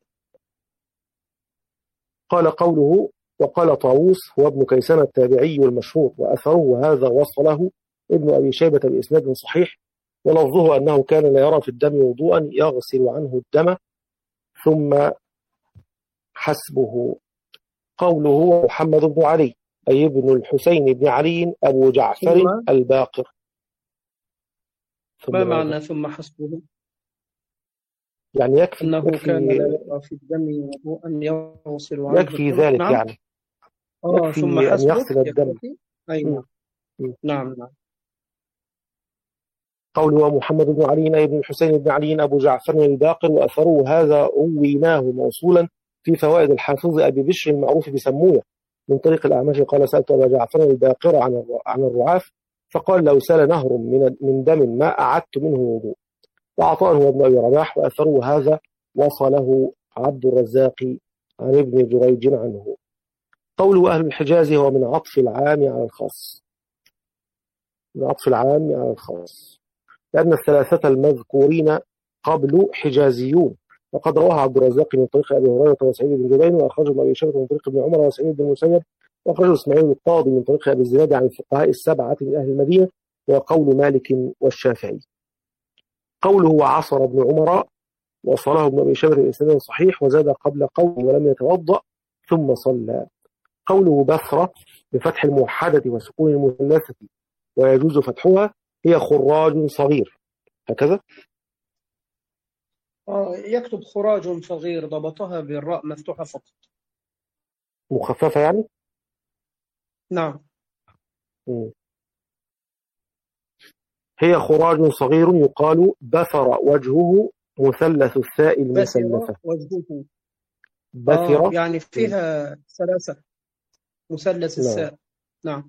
قال قوله وقال طاووس هو ابن كيسان التابعي المشهور وأثره هذا وصله ابن أبي شيبة بإسناد صحيح ولفظه أنه كان لا يرى في الدم وضوءا يغسل عنه الدم ثم حسبه. قوله محمد بن علي أي ابن الحسين بن علي أبو جعفر الباقر. ما معنى ثم حسبه؟ يعني يكفي أنه كان لا يرى في الدم وضوءا يغسل عنه يكفي ذلك. نعم. يعني يكفي ثم أن حسبه يغسل الدم. أيوة. نعم. قوله محمد بن علي أي ابن الحسين بن علي أبو جعفر الباقر وأثره هذا رويناه موصولا في فوائد الحافظ أبي بشر المعروف بسموية من طريق الأعمش قال سألت أبا جعفر الباقر عن الرعاف فقال لو سال نهر من دم ما أعدت منه وضوء. وعطاء هو ابن أبي رباح وأثره هذا وصله عبد الرزاق عن ابن جريج عنه. قوله أهل الحجاز هو من عطف العام على الخاص، من عطف العام على الخاص، لأن الثلاثة المذكورين قبل حجازيون، وقد رواه عبد الرزاق من طريق أبي هريرة وسعيد بن جبير، وأخرجه ابن أبي شيبة من طريق ابن عمر وسعيد بن المسيب، وأخرجه إسماعيل القاضي من طريق أبي الزناد عن الفقهاء السبعة من أهل المدينة، وقول مالك والشافعي. قوله وعصر ابن عمر وصله ابن أبي شيبة بإسناد صحيح وزاد قبل قوله ولم يتوضأ ثم صلى. قوله بثرة بفتح الموحدة وسكون المثلثة ويجوز فتحها هي خراج صغير هكذا. يكتب خراج صغير ضبطها بالراء مفتوحة فقط مخففة يعني. نعم. هي خراج صغير يقال بثر وجهه مثلث الثاء المثلثة. وجهه بثرة يعني فيها ثلاثة مثلث الثاء. نعم.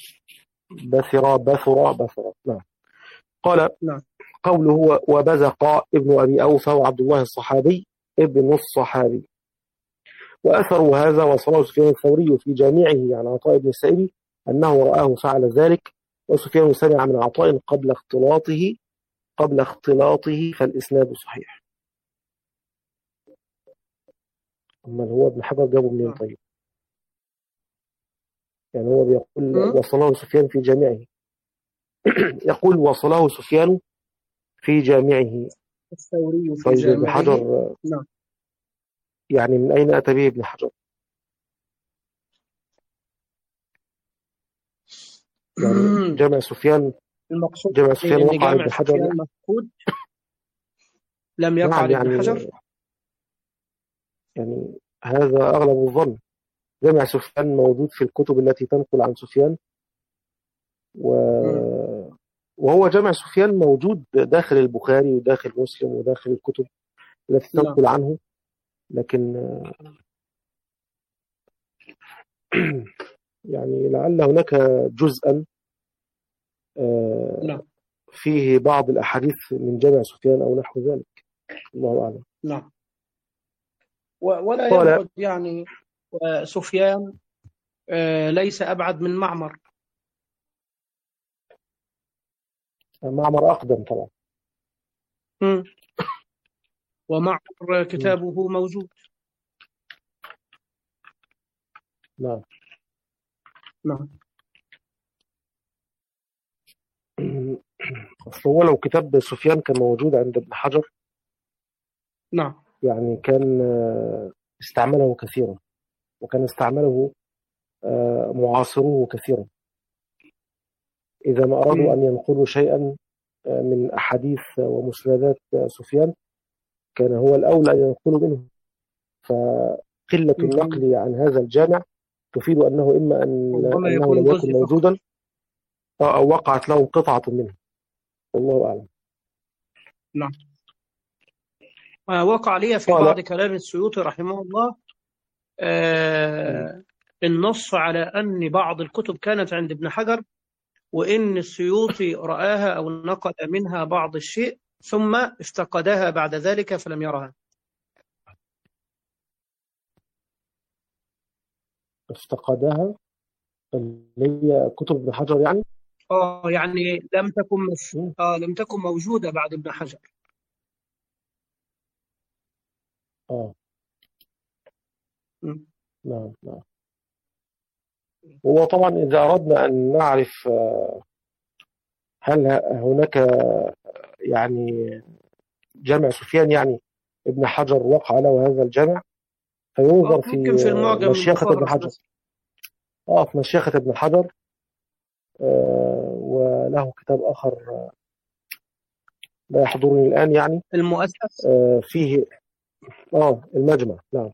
بثرة. نعم. قال نعم. قوله وبزق ابن أبي أوفى وعبد الله الصحابي ابن الصحابي. وأثروا هذا وصله سفيان الثوري في جامعه عن عطاء بن السائب أنه رآه فعل ذلك، وسفيان سمع من عطاء قبل اختلاطه فالإسناد صحيح. أما هو ابن حجر جابه منين طيب؟ يعني هو بيقول وصله سفيان في جامعه يقول وصله سفيان في جامعه الثوري في طيب جامعه. ابن حجر نعم. يعني من أين أتى به ابن حجر؟ يعني جامع سفيان المقصود جامع سفيان وقع جامع ابن حجر سفيان مفقود لم يقع لابن حجر. يعني هذا أغلب الظن. جامع سفيان موجود في الكتب التي تنقل عن سفيان وهو جامع سفيان موجود داخل البخاري وداخل مسلم وداخل الكتب التي تنقل عنه، لكن يعني لعل هناك جزءا فيه بعض الأحاديث من جامع سفيان أو نحو ذلك، الله أعلم. نعم. ولا يبعد يعني سفيان ليس أبعد من معمر. معمر أقدم طبعا. ومعمر كتابه موجود. نعم. هو لو كتاب سفيان كان موجود عند ابن حجر نعم يعني كان استعمله كثيرا، وكان استعمله معاصروه كثيرا إذا ما أرادوا أن ينقلوا شيئا من أحاديث ومسندات سفيان كان هو الأولى أن ينقلوا منه. فقلة النقل عن هذا الجامع تفيد أنه إما أنه لم يكن موجودا أو وقعت لهم قطعة منه، والله أعلم. نعم. وقع لي في بعض كلام السيوطي رحمه الله النص على أن بعض الكتب كانت عند ابن حجر، وإن السيوطي رآها أو نقل منها بعض الشيء ثم افتقدها بعد ذلك فلم يرها. افتقدها اللي هي كتب ابن حجر يعني؟ يعني لم تكن موجودة بعد ابن حجر. م. نعم. هو طبعا إذا أردنا أن نعرف هل هناك يعني جمع سفيان، يعني ابن حجر وقع له هذا الجمع، فينظر في ممكن في المعجم مشيخة ابن المفهرس حجر. بس. في مشيخة ابن حجر، وله كتاب آخر لا يحضرني الآن يعني، المؤسس. فيه المجمع. نعم.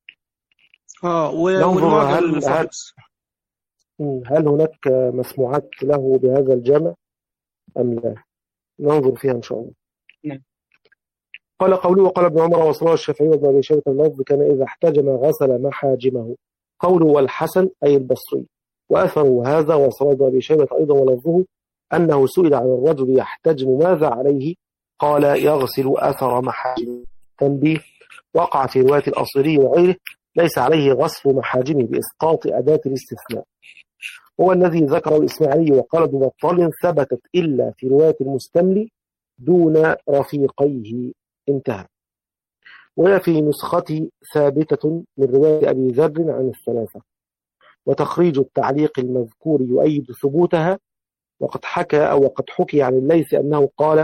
ننظر والمعجم المفهرس. هل هناك مسموعات له بهذا الجامع أم لا؟ ننظر فيها إن شاء الله. نعم. قال قوله وقال ابن عمر وصلاه الشافعي وابن أبي شيبة اللفظ كان إذا احتجم غسل محاجمه. قوله والحسن أي البصري، وأثره هذا وصلاه ابن أبي شيبة أيضا ولفظه أنه سئل عن الرجل يحتجم ماذا عليه قال يغسل أثر محاجمه. تنبيه: وقع في رواية الأصيلي وغيره ليس عليه غسل محاجمه بإسقاط أداة الاستثناء، هو الذي ذكره الإسماعيلي. وقال ابن بطال ثبتت إلا في رواية المستملي دون رفيقيه. انتهى. وهي في نسختي ثابتة من رواية أبي ذر عن الثلاثة، وتخريج التعليق المذكور يؤيد ثبوتها. وقد حكي عن الليث أنه قال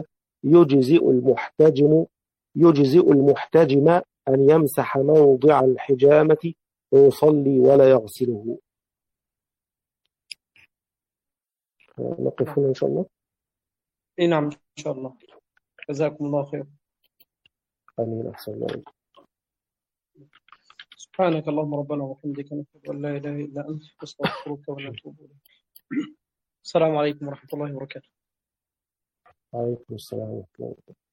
يجزئ المحتجم أن يمسح موضع الحجامة ويصلي ولا يغسله. نقف هنا إن شاء الله. نعم إن شاء الله. جزاكم الله خير. آمين. أحسن الله. سبحانك اللهم ربنا وبحمدك نشهد أن لا إله إلا أنت نستغفرك ونتوب إليك. السلام عليكم ورحمة الله وبركاته. وعليكم السلام ورحمة الله وبركاته.